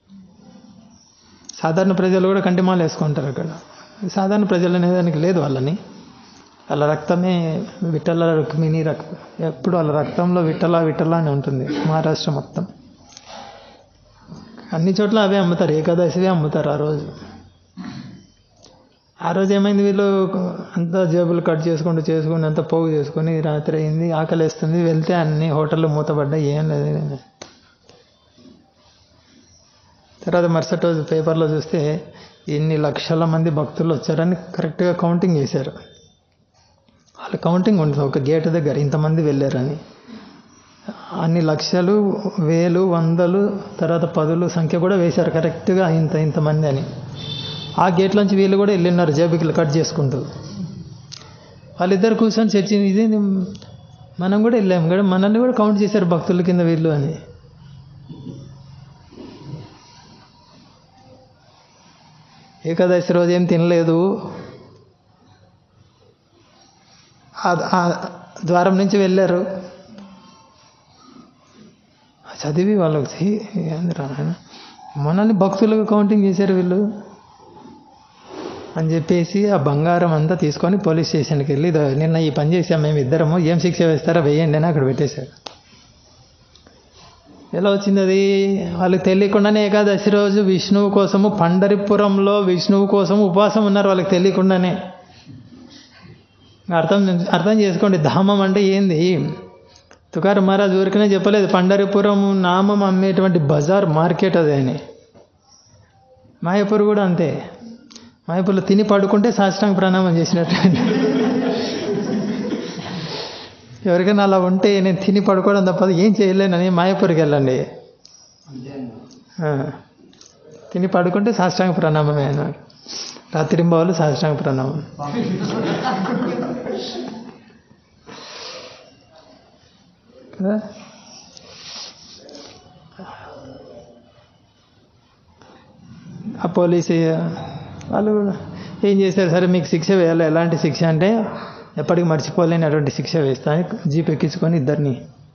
Speaker 1: సాధారణ ప్రజలు కూడా కంటిమాలు వేసుకుంటారు అక్కడ. సాధారణ ప్రజలు అనేదానికి లేదు వాళ్ళని. వాళ్ళ రక్తమే విఠల రుక్మిణి రక్తం, ఎప్పుడు వాళ్ళ రక్తంలో విఠల విఠల అని ఉంటుంది. మహారాష్ట్ర మొత్తం అన్ని చోట్ల అవే అమ్ముతారు, ఏకాదశివే అమ్ముతారు ఆ రోజు. ఆ రోజు ఏమైంది, వీళ్ళు అంతా జేబులు కట్ చేసుకుంటూ చేసుకుంటూ అంతా పోగు చేసుకొని రాత్రి అయింది, ఆకలి వేస్తుంది. వెళ్తే అన్ని హోటళ్ళు మూతపడ్డాయి, ఏం లేదు. తర్వాత మరుసటి రోజు పేపర్లో చూస్తే ఎన్ని లక్షల మంది భక్తులు వచ్చారని కరెక్ట్గా కౌంటింగ్ చేశారు. వాళ్ళ కౌంటింగ్ ఉంటుంది ఒక గేట్ దగ్గర, ఇంతమంది వెళ్ళారని. అన్ని లక్షలు, వేలు, వందలు, తర్వాత పదులు సంఖ్య కూడా వేశారు కరెక్ట్గా, ఇంత ఇంతమంది అని. ఆ గేట్లోంచి వీళ్ళు కూడా వెళ్ళినారు జేబుకి కట్ చేసుకుంటూ. వాళ్ళిద్దరు కూర్చొని చర్చించి, ఇది మనం కూడా వెళ్ళాము కదా, మనల్ని కూడా కౌంట్ చేశారు భక్తుల కింద వీళ్ళు అని. ఏకాదశి రోజు ఏం తినలేదు, ఆ ద్వారం నుంచి వెళ్ళారు. చదివి వాళ్ళకి మనల్ని భక్తులుగా కౌంటింగ్ చేశారు వీళ్ళు అని చెప్పేసి ఆ బంగారం అంతా తీసుకొని పోలీస్ స్టేషన్కి వెళ్ళి, నిన్న ఈ పని చేసాం మేము ఇద్దరము, ఏం శిక్ష వేస్తారో వేయండి అని అక్కడ పెట్టేశారు. ఎలా వచ్చింది అది? వాళ్ళకి తెలియకుండానే ఏకాదశి రోజు విష్ణువు కోసము పండరిపురంలో విష్ణువు కోసం ఉపవాసం ఉన్నారు, వాళ్ళకి తెలియకుండానే. అర్థం అర్థం చేసుకోండి, ధామం అంటే ఏంది. తుకారాం మహారాజ్ ఊరికనే చెప్పలేదు, పండరిపురం నామం అమ్మేటువంటి బజార్ మార్కెట్ అది అని. మాయాపూర్ కూడా అంతే. మాయాపూర్లో తిని పడుకుంటే సాష్టాంగ ప్రణామం చేసినట్టు. ఎవరికైనా అలా ఉంటే నేను తిని పడుకోవడం తప్పదు ఏం చేయలేనని మాయాపూర్కి వెళ్ళండి. తిని పడుకుంటే సాష్టాంగ ప్రణామమే అన్నాడు. రాత్రింబావులు సాష్టాంగ ప్రణామం. కదా ఆ పోలీసు వాళ్ళు ఏం చేశారు, సరే మీకు శిక్ష వేయాలి. ఎలాంటి శిక్ష అంటే ఎప్పటికి మర్చిపోలేని అటువంటి శిక్ష వేస్తా అని జీప్ ఎక్కించుకొని ఇద్దరిని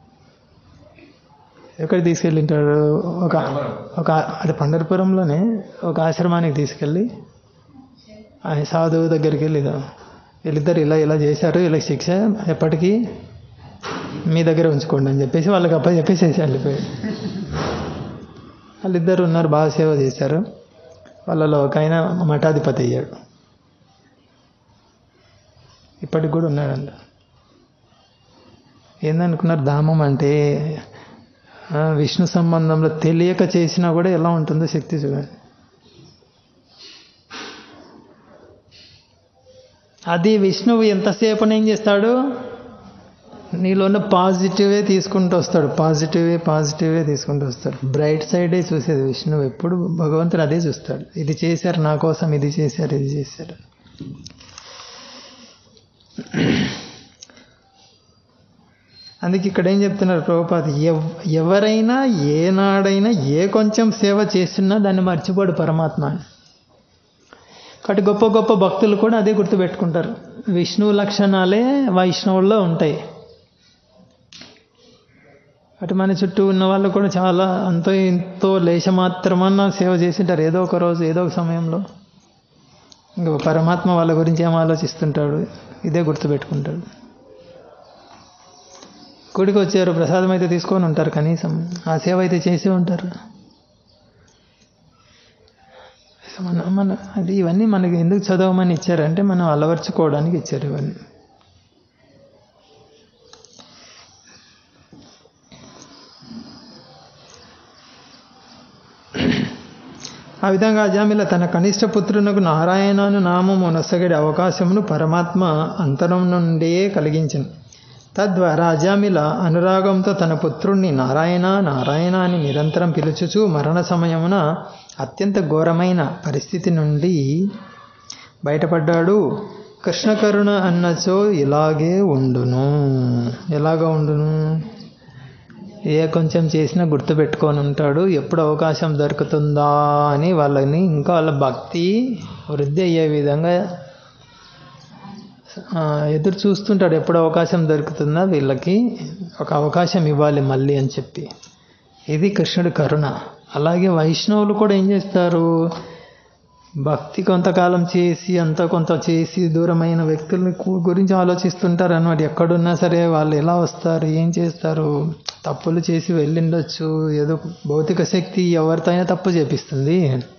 Speaker 1: ఎక్కడికి తీసుకెళ్ళింటాడు, ఒక ఒక అది పండరిపురంలోనే ఒక ఆశ్రమానికి తీసుకెళ్ళి ఆయన సాధువు దగ్గరికి వెళ్ళి, వీళ్ళిద్దరు ఇలా ఇలా చేశారు, ఇలా శిక్ష ఎప్పటికీ మీ దగ్గర ఉంచుకోండి అని చెప్పేసి వాళ్ళకి అప్ప చెప్పేసేసి వెళ్ళిపోయి. వాళ్ళిద్దరు ఉన్నారు, బాగా సేవ చేశారు. వాళ్ళలో ఒక ఆయన మఠాధిపతి అయ్యాడు, ఇప్పటికి కూడా ఉన్నాడంట. ఏందనుకున్నారు, ధామం అంటే విష్ణు సంబంధంలో తెలియక చేసినా కూడా ఎలా ఉంటుందో శక్తి చూడండి. అది విష్ణువు ఎంతసేపు ఏం చేస్తాడు, నీలో ఉన్న పాజిటివే తీసుకుంటూ వస్తాడు, పాజిటివే పాజిటివే తీసుకుంటూ వస్తాడు. బ్రైట్ సైడే చూసేది విష్ణువు ఎప్పుడు, భగవంతుడు అదే చూస్తాడు. ఇది చేశారు నా కోసం, ఇది చేశారు, ఇది చేశారు. అందుకే ఇక్కడ ఏం చెప్తున్నారు ప్రభుపాద, ఎవరైనా ఏనాడైనా ఏ కొంచెం సేవ చేస్తున్నా దాన్ని మర్చిపోడు పరమాత్మ అని. కాబట్టి గొప్ప గొప్ప భక్తులు కూడా అదే గుర్తుపెట్టుకుంటారు, విష్ణువు లక్షణాలే వైష్ణవుల్లో ఉంటాయి. అటు మన చుట్టూ ఉన్న వాళ్ళు కూడా చాలా అంతో ఇంతో లేశమాత్రమన్నా సేవ చేసింటారు ఏదో ఒక రోజు, ఏదో ఒక సమయంలో. ఇంకా పరమాత్మ వాళ్ళ గురించి ఏం ఆలోచిస్తుంటాడు, ఇదే గుర్తుపెట్టుకుంటాడు. గుడికి వచ్చారు, ప్రసాదం అయితే తీసుకొని ఉంటారు, కనీసం ఆ సేవ అయితే చేసే ఉంటారు. మన మన అది ఇవన్నీ మనకి ఎందుకు చదవమని ఇచ్చారంటే మనం అలవర్చుకోవడానికి ఇచ్చారు ఇవన్నీ. ఆ విధంగా అజామిల తన కనిష్ట పుత్రునకు నారాయణను నామము నొసగడి అవకాశమును పరమాత్మ అంతరం నుండే కలిగించింది. తద్వారా అజామిల అనురాగంతో తన పుత్రుణ్ణి నారాయణ నారాయణ అని నిరంతరం పిలుచుచు మరణ సమయమున అత్యంత ఘోరమైన పరిస్థితి నుండి బయటపడ్డాడు. కృష్ణ కరుణ అన్నచో ఇలాగే ఉండును. ఎలాగా ఉండును? ఏ కొంచెం చేసినా గుర్తుపెట్టుకొని ఉంటాడు. ఎప్పుడు అవకాశం దొరుకుతుందా అని వాళ్ళని ఇంకా వాళ్ళ భక్తి వృద్ధి అయ్యే విధంగా ఎదురు చూస్తుంటాడు. ఎప్పుడు అవకాశం దొరుకుతుందా వీళ్ళకి ఒక అవకాశం ఇవ్వాలి మళ్ళీ అని చెప్పి. ఇది కృష్ణుడి కరుణ. అలాగే వైష్ణవులు కూడా ఏం చేస్తారు? భక్తి కొంతకాలం చేసి అంత కొంత చేసి దూరమైన వ్యక్తుల గురించి ఆలోచిస్తుంటారు అన్నమాట. ఎక్కడున్నా సరే వాళ్ళు ఎలా వస్తారు, ఏం చేస్తారు, తప్పులు చేసి వెళ్ళిండొచ్చు. ఏదో భౌతిక శక్తి ఎవరితో అయినా తప్పు చేపిస్తుంది.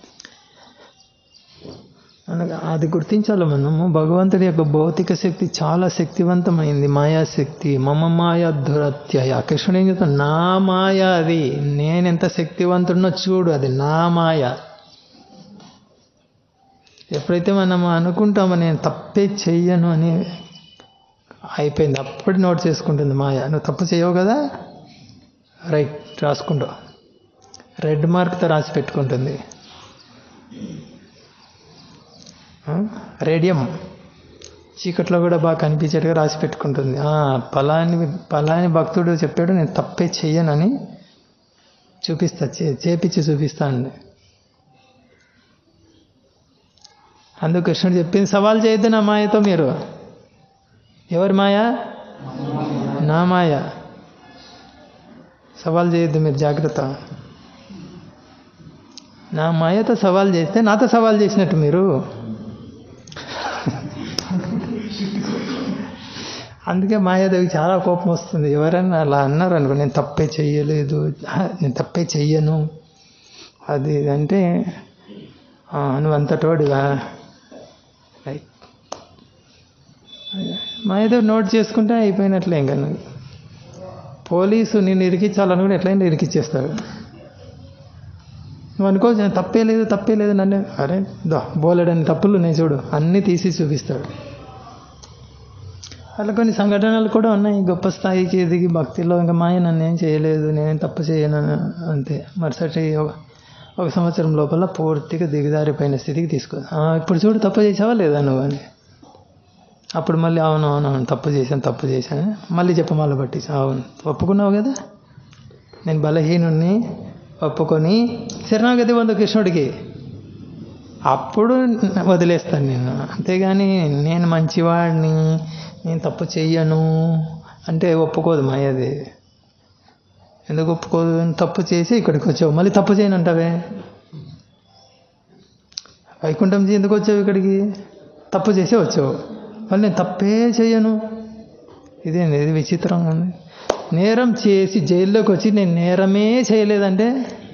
Speaker 1: అనగా అది గుర్తించాలి మనము. భగవంతుడి యొక్క భౌతిక శక్తి చాలా శక్తివంతమైంది. మాయాశక్తి. మమ మాయా దురత్యయ. కృష్ణుడు ఏం చెప్తాడు? నా మాయ అది. నేను ఎంత శక్తివంతుడినో చూడు, అది నా మాయ. ఎప్పుడైతే మనం అనుకుంటామో నేను తప్పే చెయ్యను అని అయిపోయింది, అప్పుడు నోట్ చేసుకుంటుంది మాయ. నువ్వు తప్పు చేయవు కదా, రైట్ రాసుకుంటావు. రెడ్ మార్క్తో రాసి పెట్టుకుంటుంది. రేడియం చీకట్లో కూడా బాగా కనిపించేట్టుగా రాసి పెట్టుకుంటుంది. పలాని పలాని భక్తుడు చెప్పాడు నేను తప్పే చెయ్యనని చూపిస్తా, చేపించి చూపిస్తాను. అందుకు కృష్ణుడు చెప్పింది, సవాల్ చేయొద్దు నా మాయతో. మీరు ఎవరి మాయ? నా మాయ. సవాల్ చేయొద్దు మీరు, జాగ్రత్త. నా మాయతో సవాల్ చేస్తే నాతో సవాల్ చేసినట్టు మీరు. అందుకే మాయాదేవికి చాలా కోపం వస్తుంది. ఎవరైనా అలా అన్నారు అనుకో, నేను తప్పే చెయ్యలేదు, నేను తప్పే చెయ్యను అది అంటే నువ్వు అంతటోడుగా. రైట్, మాయాదేవి నోట్ చేసుకుంటే అయిపోయినట్లే. ఇంకా నువ్వు పోలీసు నిన్ను ఇరికించాలనుకుంటే ఎట్లయినా ఇరికిచ్చేస్తాడు. నువ్వు అనుకో నేను తప్పే లేదు తప్పే లేదు నన్ను, అరే దో బోలెడని తప్పులు నేను చూడు అన్నీ తీసి చూపిస్తాడు. అలా కొన్ని సంఘటనలు కూడా ఉన్నాయి. గొప్ప స్థాయికి ఎదిగి భక్తిలో ఇంకా మాయ నన్ను ఏం చేయలేదు, నేనేం తప్పు చేయను అంతే. మరుసటి ఒక సంవత్సరం లోపల పూర్తిగా దిగజారిపోయిన స్థితికి తీసుకో. ఇప్పుడు చూడు తప్పు చేసావా లేదా నువ్వు అని. అప్పుడు మళ్ళీ అవును అవును అవును తప్పు చేశాను తప్పు చేశాను మళ్ళీ చెప్పమాల బట్టి, అవును ఒప్పుకున్నావు కదా, నేను బలహీనుణ్ణి ఒప్పుకొని శరణాగతి పొందు కృష్ణుడికి, అప్పుడు వదిలేస్తాను నేను. అంతేగాని నేను మంచివాడిని నేను తప్పు చెయ్యను అంటే ఒప్పుకోదు మాయది. ఎందుకు ఒప్పుకోదు? తప్పు చేసి ఇక్కడికి వచ్చావు, మళ్ళీ తప్పు చేయను అంటావే. వైకుంఠం చేసి ఎందుకు వచ్చావు ఇక్కడికి? తప్పు చేసే వచ్చావు, మళ్ళీ నేను తప్పే చెయ్యను. ఇదేంది, ఇది విచిత్రంగా ఉంది. నేరం చేసి జైల్లోకి వచ్చి నేను నేరమే చేయలేదంటే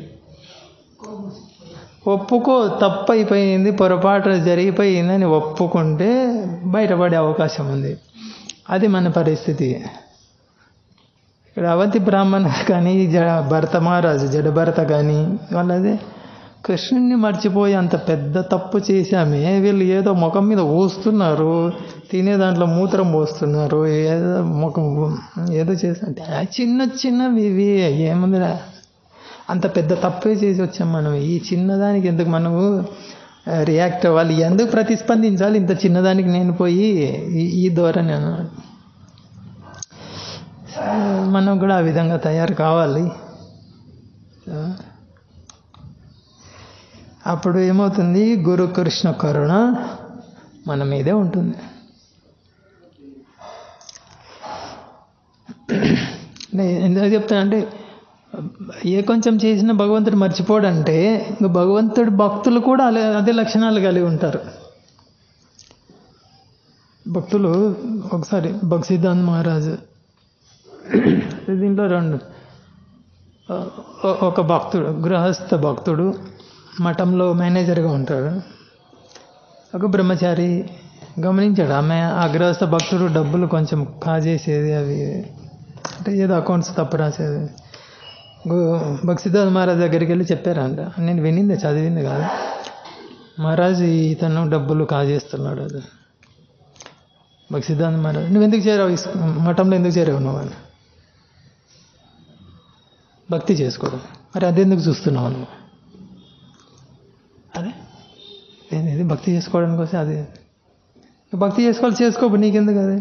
Speaker 1: ఒప్పుకో, తప్పు అయిపోయింది, పొరపాటు జరిగిపోయిందని ఒప్పుకుంటే బయటపడే అవకాశం ఉంది. అది మన పరిస్థితి. ఇక్కడ అవంతి బ్రాహ్మణ కానీ జ భరత మహారాజు జడ భరత కానీ వాళ్ళది కృష్ణుడిని మర్చిపోయి అంత పెద్ద తప్పు చేశామే, వీళ్ళు ఏదో ముఖం మీద పోస్తున్నారు, తినే దాంట్లో మూత్రం పోస్తున్నారు, ఏదో ముఖం ఏదో చేస్తుంటే చిన్న చిన్నవి ఇవి ఏముందిరా, అంత పెద్ద తప్పే చేసి వచ్చాం మనం. ఈ చిన్నదానికి ఎందుకు మనము రియాక్ట్ అవ్వాలి, ఎందుకు ప్రతిస్పందించాలి ఇంత చిన్నదానికి? నేను పోయి ఈ ధోరణి మనం కూడా ఆ విధంగా తయారు కావాలి. అప్పుడు ఏమవుతుంది? గురు కృష్ణ కరుణ మన మీదే ఉంటుంది. ఎందుకు చెప్తానంటే ఏ కొంచెం చేసినా భగవంతుడు మర్చిపోడంటే ఇంకా భగవంతుడు భక్తులు కూడా అదే అదే లక్షణాలు కలిగి ఉంటారు. భక్తులు ఒకసారి భక్తి సిద్ధాంత్ మహారాజు దీంట్లో రెండు, ఒక భక్తుడు గృహస్థ భక్తుడు మఠంలో మేనేజర్గా ఉంటాడు. ఒక బ్రహ్మచారి గమనించాడు, ఆమె ఆ గృహస్థ భక్తుడు డబ్బులు కొంచెం కాజేసేది, అవి అంటే ఏదో అకౌంట్స్ తప్పు రాసేది. భక్తిదాస్ మహారాజ్ దగ్గరికి వెళ్ళి చెప్పారంట. నేను వినింది చదివింది కాదు. మహారాజ్ ఇతను డబ్బులు కాజేస్తున్నాడు. అది భక్తిదాస్ మహారాజ్ నువ్వు ఎందుకు చేరావు మఠంలో, ఎందుకు చేరావు నువ్వు అని. భక్తి చేసుకోవడం. మరి అదెందుకు చూస్తున్నావు నువ్వు? అదే ఇది భక్తి చేసుకోవడానికి వస్తే అది భక్తి చేసుకోవాలి, చేసుకోపు, నీకెందుకు అది.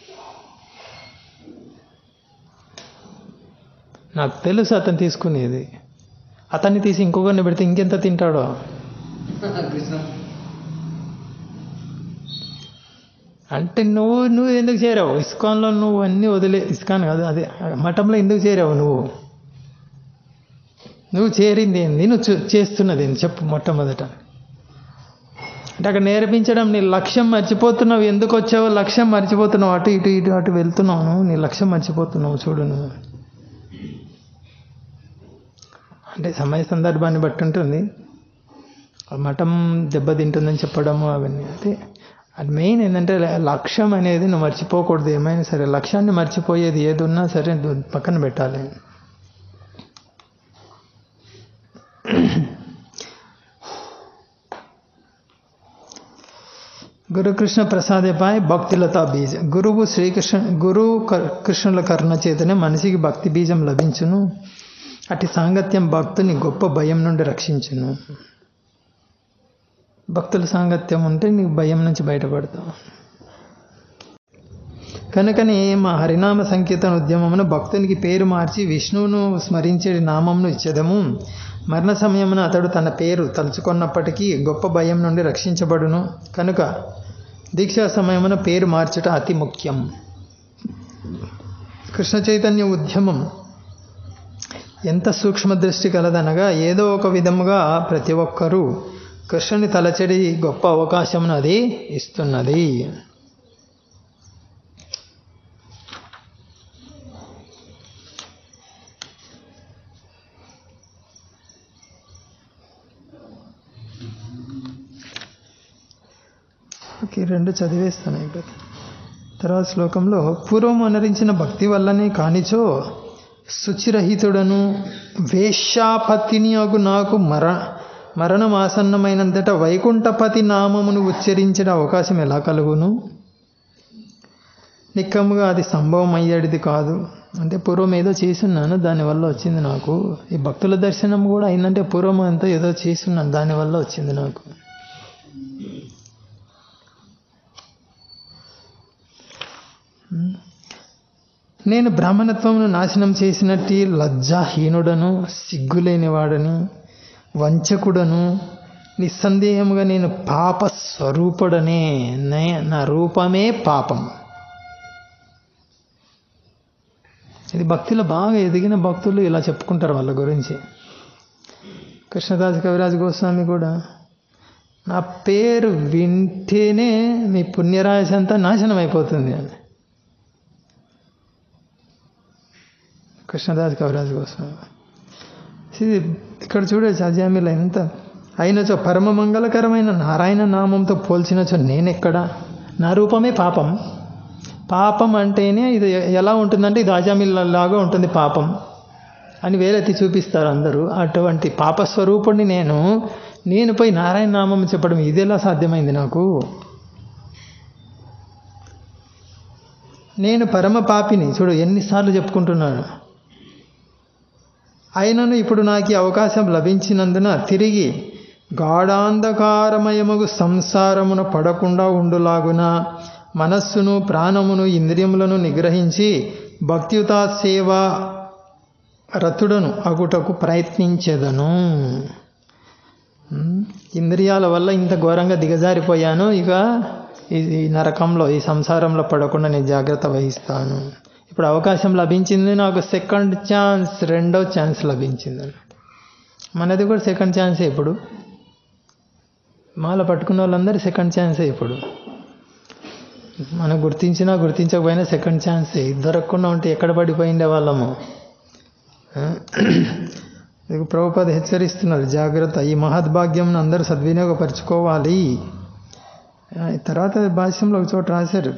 Speaker 1: నాకు తెలుసు అతను తీసుకునేది. అతన్ని తీసి ఇంకొకరిని పెడితే ఇంకెంత తింటాడో. అంటే నువ్వు నువ్వు ఎందుకు చేరావు ఇస్కాన్లో? నువ్వు అన్నీ వదిలే, ఇస్కాన్ కాదు అదే మఠంలో ఎందుకు చేరావు నువ్వు? నువ్వు చేరింది ఏంది, నువ్వు చేస్తున్నది ఏంది చెప్పు మొట్టమొదట. అంటే అక్కడ నేర్పించడం, నీ లక్ష్యం మర్చిపోతున్నావు. ఎందుకు వచ్చావో లక్ష్యం మర్చిపోతున్నావు. అటు ఇటు ఇటు అటు వెళ్తున్నావు నువ్వు, నీ లక్ష్యం మర్చిపోతున్నావు. చూడు నువ్వు అంటే సమయ సందర్భాన్ని బట్టి ఉంటుంది. మఠం దెబ్బతింటుందని చెప్పడము అవన్నీ. అయితే అది మెయిన్ ఏంటంటే లక్ష్యం అనేది నువ్వు మర్చిపోకూడదు. ఏమైనా సరే లక్ష్యాన్ని మర్చిపోయేది ఏది ఉన్నా సరే పక్కన పెట్టాలి. గురుకృష్ణ ప్రసాదేపాయ్ భక్తిలతా బీజ. గురువు శ్రీకృష్ణ గురువు కృష్ణుల కరుణ చేతనే మనిషికి భక్తి బీజం లభించును. అటు సాంగత్యం భక్తుని గొప్ప భయం నుండి రక్షించును. భక్తుల సాంగత్యం ఉంటే నీకు భయం నుంచి బయటపడతావు. కనుకనే మా హరినామ సంకీర్తన ఉద్యమమును భక్తునికి పేరు మార్చి విష్ణువును స్మరించే నామంను ఇచ్చేదము. మరణ సమయమున అతడు తన పేరు తలుచుకున్నప్పటికీ గొప్ప భయం నుండి రక్షించబడును. కనుక దీక్షా సమయమున పేరు మార్చుట అతి ముఖ్యం. కృష్ణ చైతన్య ఉద్యమం ఎంత సూక్ష్మ దృష్టి కలదనగా ఏదో ఒక విధముగా ప్రతి ఒక్కరూ కృష్ణుని తలచెడి గొప్ప అవకాశమును అది ఇస్తున్నది. ఓకే, రెండు చదివేస్తాను అయిపోతే. తర్వాత శ్లోకంలో పూర్వం అనరించిన భక్తి వల్లనే కానిచో శుచిరహితుడను వేశ్యాపతిని అగు నాకు మర మరణమాసన్నమైనంతట వైకుంఠపతి నామమును ఉచ్చరించిన అవకాశం ఎలా కలుగును? నిక్కముగా అది సంభవం అయ్యేది కాదు. అంటే పూర్వం ఏదో చేసున్నాను, దానివల్ల వచ్చింది నాకు. ఈ భక్తుల దర్శనం కూడా అయిందంటే పూర్వం అంతా ఏదో చేసున్నాను, దానివల్ల వచ్చింది నాకు. నేను బ్రాహ్మణత్వమును నాశనం చేసినట్టు లజ్జాహీనుడను, సిగ్గులేనివాడని, వంచకుడను, నిస్సందేహముగా నేను పాప స్వరూపుడనే. నా రూపమే పాపం. ఇది భక్తిలో బాగా ఎదిగిన భక్తులు ఇలా చెప్పుకుంటారు వాళ్ళ గురించి. కృష్ణదాస్ కవిరాజ్ గోస్వామి కూడా నా పేరు వింటేనే మీ పుణ్యరాశి అంతా నాశనం అయిపోతుంది అని. కృష్ణదాస్ కవిరాజ్ గోస్వామి ఇది ఇక్కడ చూడొచ్చు. అజామిల ఎంత అయినచో పరమ మంగళకరమైన నారాయణ నామంతో పోల్చినచో నేనెక్కడ? నా రూపమే పాపం. పాపం అంటేనే ఇది ఎలా ఉంటుందంటే ఇది అజామిలాగా ఉంటుంది పాపం అని వేలెత్తి చూపిస్తారు అందరూ. అటువంటి పాపస్వరూపుడిని నేను నేను పోయి నారాయణ నామం చెప్పడం ఇది ఎలా సాధ్యమైంది నాకు? నేను పరమ పాపిని. చూడు ఎన్నిసార్లు చెప్పుకుంటున్నాడు. అయినను ఇప్పుడు నాకు ఈ అవకాశం లభించినందున తిరిగి గాఢాంధకారమయముగు సంసారమున పడకుండా ఉండులాగున మనస్సును, ప్రాణమును, ఇంద్రియములను నిగ్రహించి భక్తియుత సేవ రతుడను అగుటకు ప్రయత్నించెదను. ఇంద్రియాల వల్ల ఇంత ఘోరంగా దిగజారిపోయాను. ఇక ఈ నరకంలో, ఈ సంసారంలో పడకుండా నేను జాగ్రత్త వహిస్తాను. ఇప్పుడు అవకాశం లభించింది నాకు, సెకండ్ ఛాన్స్, రెండో ఛాన్స్ లభించింది. మనది కూడా సెకండ్ ఛాన్సే. ఇప్పుడు మాల పట్టుకున్న వాళ్ళందరూ సెకండ్ ఛాన్సే. ఇప్పుడు మనం గుర్తించినా గుర్తించకపోయినా సెకండ్ ఛాన్సే. దొరకకుండా ఉంటే ఎక్కడ పడిపోయిండే వాళ్ళము. ప్రభుపాద హెచ్చరిస్తున్నారు, జాగ్రత్త, ఈ మహద్భాగ్యం అందరూ సద్వినియోగపరచుకోవాలి. తర్వాత భాష్యంలో ఒక చోట రాశారు,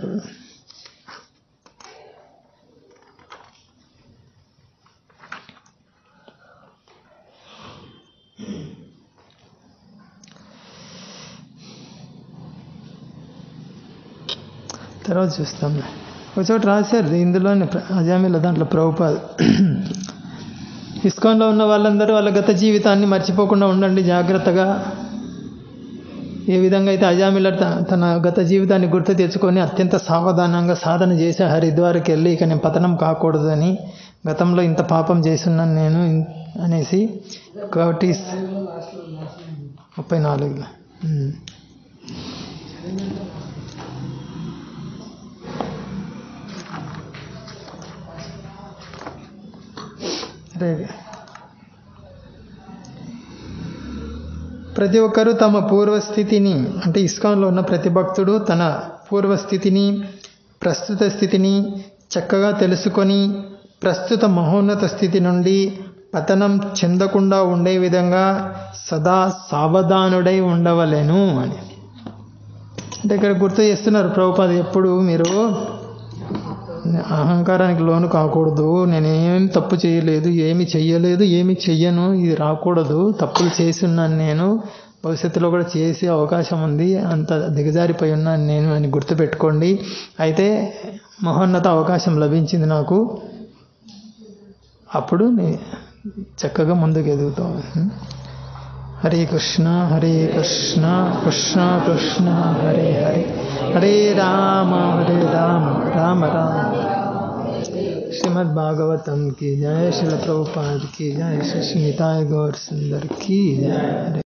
Speaker 1: తర్వాత చూస్తాం. ఒక చోట రాశారు ఇందులోనే అజామిల దాంట్లో ప్రభుపాద, ఇస్కాన్లో ఉన్న వాళ్ళందరూ వాళ్ళ గత జీవితాన్ని మర్చిపోకుండా ఉండండి జాగ్రత్తగా. ఏ విధంగా అయితే అజామిల తన గత జీవితాన్ని గుర్తు తెచ్చుకొని అత్యంత సావధానంగా సాధన చేసి హరిద్వార్కి వెళ్ళి ఇక నేను పతనం కాకూడదు అని, గతంలో ఇంత పాపం చేస్తున్నాను నేను అనేసి, కాబట్టి ముప్పై నాలుగులో రే ప్రతి ఒక్కరూ తమ పూర్వస్థితిని, అంటే ఇస్కాన్లో ఉన్న ప్రతి భక్తుడు తన పూర్వస్థితిని ప్రస్తుత స్థితిని చక్కగా తెలుసుకొని ప్రస్తుత మహోన్నత స్థితి నుండి పతనం చెందకుండా ఉండే విధంగా సదా సావధానుడై ఉండవలెను అని. అంటే ఇక్కడ గుర్తు చేస్తున్నారు ప్రభుపాద, ఎప్పుడు మీరు అహంకారానికి లోను కాకూడదు, నేనేం తప్పు చేయలేదు, ఏమి చెయ్యలేదు, ఏమి చెయ్యను, ఇది రాకూడదు, తప్పులు చేసి ఉన్నాను నేను, భవిష్యత్తులో కూడా చేసే అవకాశం ఉంది, అంత దిగజారిపోయి ఉన్నాను నేను అని గుర్తుపెట్టుకోండి. అయితే మహోన్నత అవకాశం లభించింది నాకు, అప్పుడు చక్కగా ముందుకు ఎదుగుతాం. హరే కృష్ణ హరే కృష్ణ కృష్ణ కృష్ణ హరే హరే, హరే రామ హరే రామ రామ రామ. శ్రీమద్ భాగవతం की जय, श्रील प्रभुपाद की जय, श्री निताय गौर सुंदर की जय.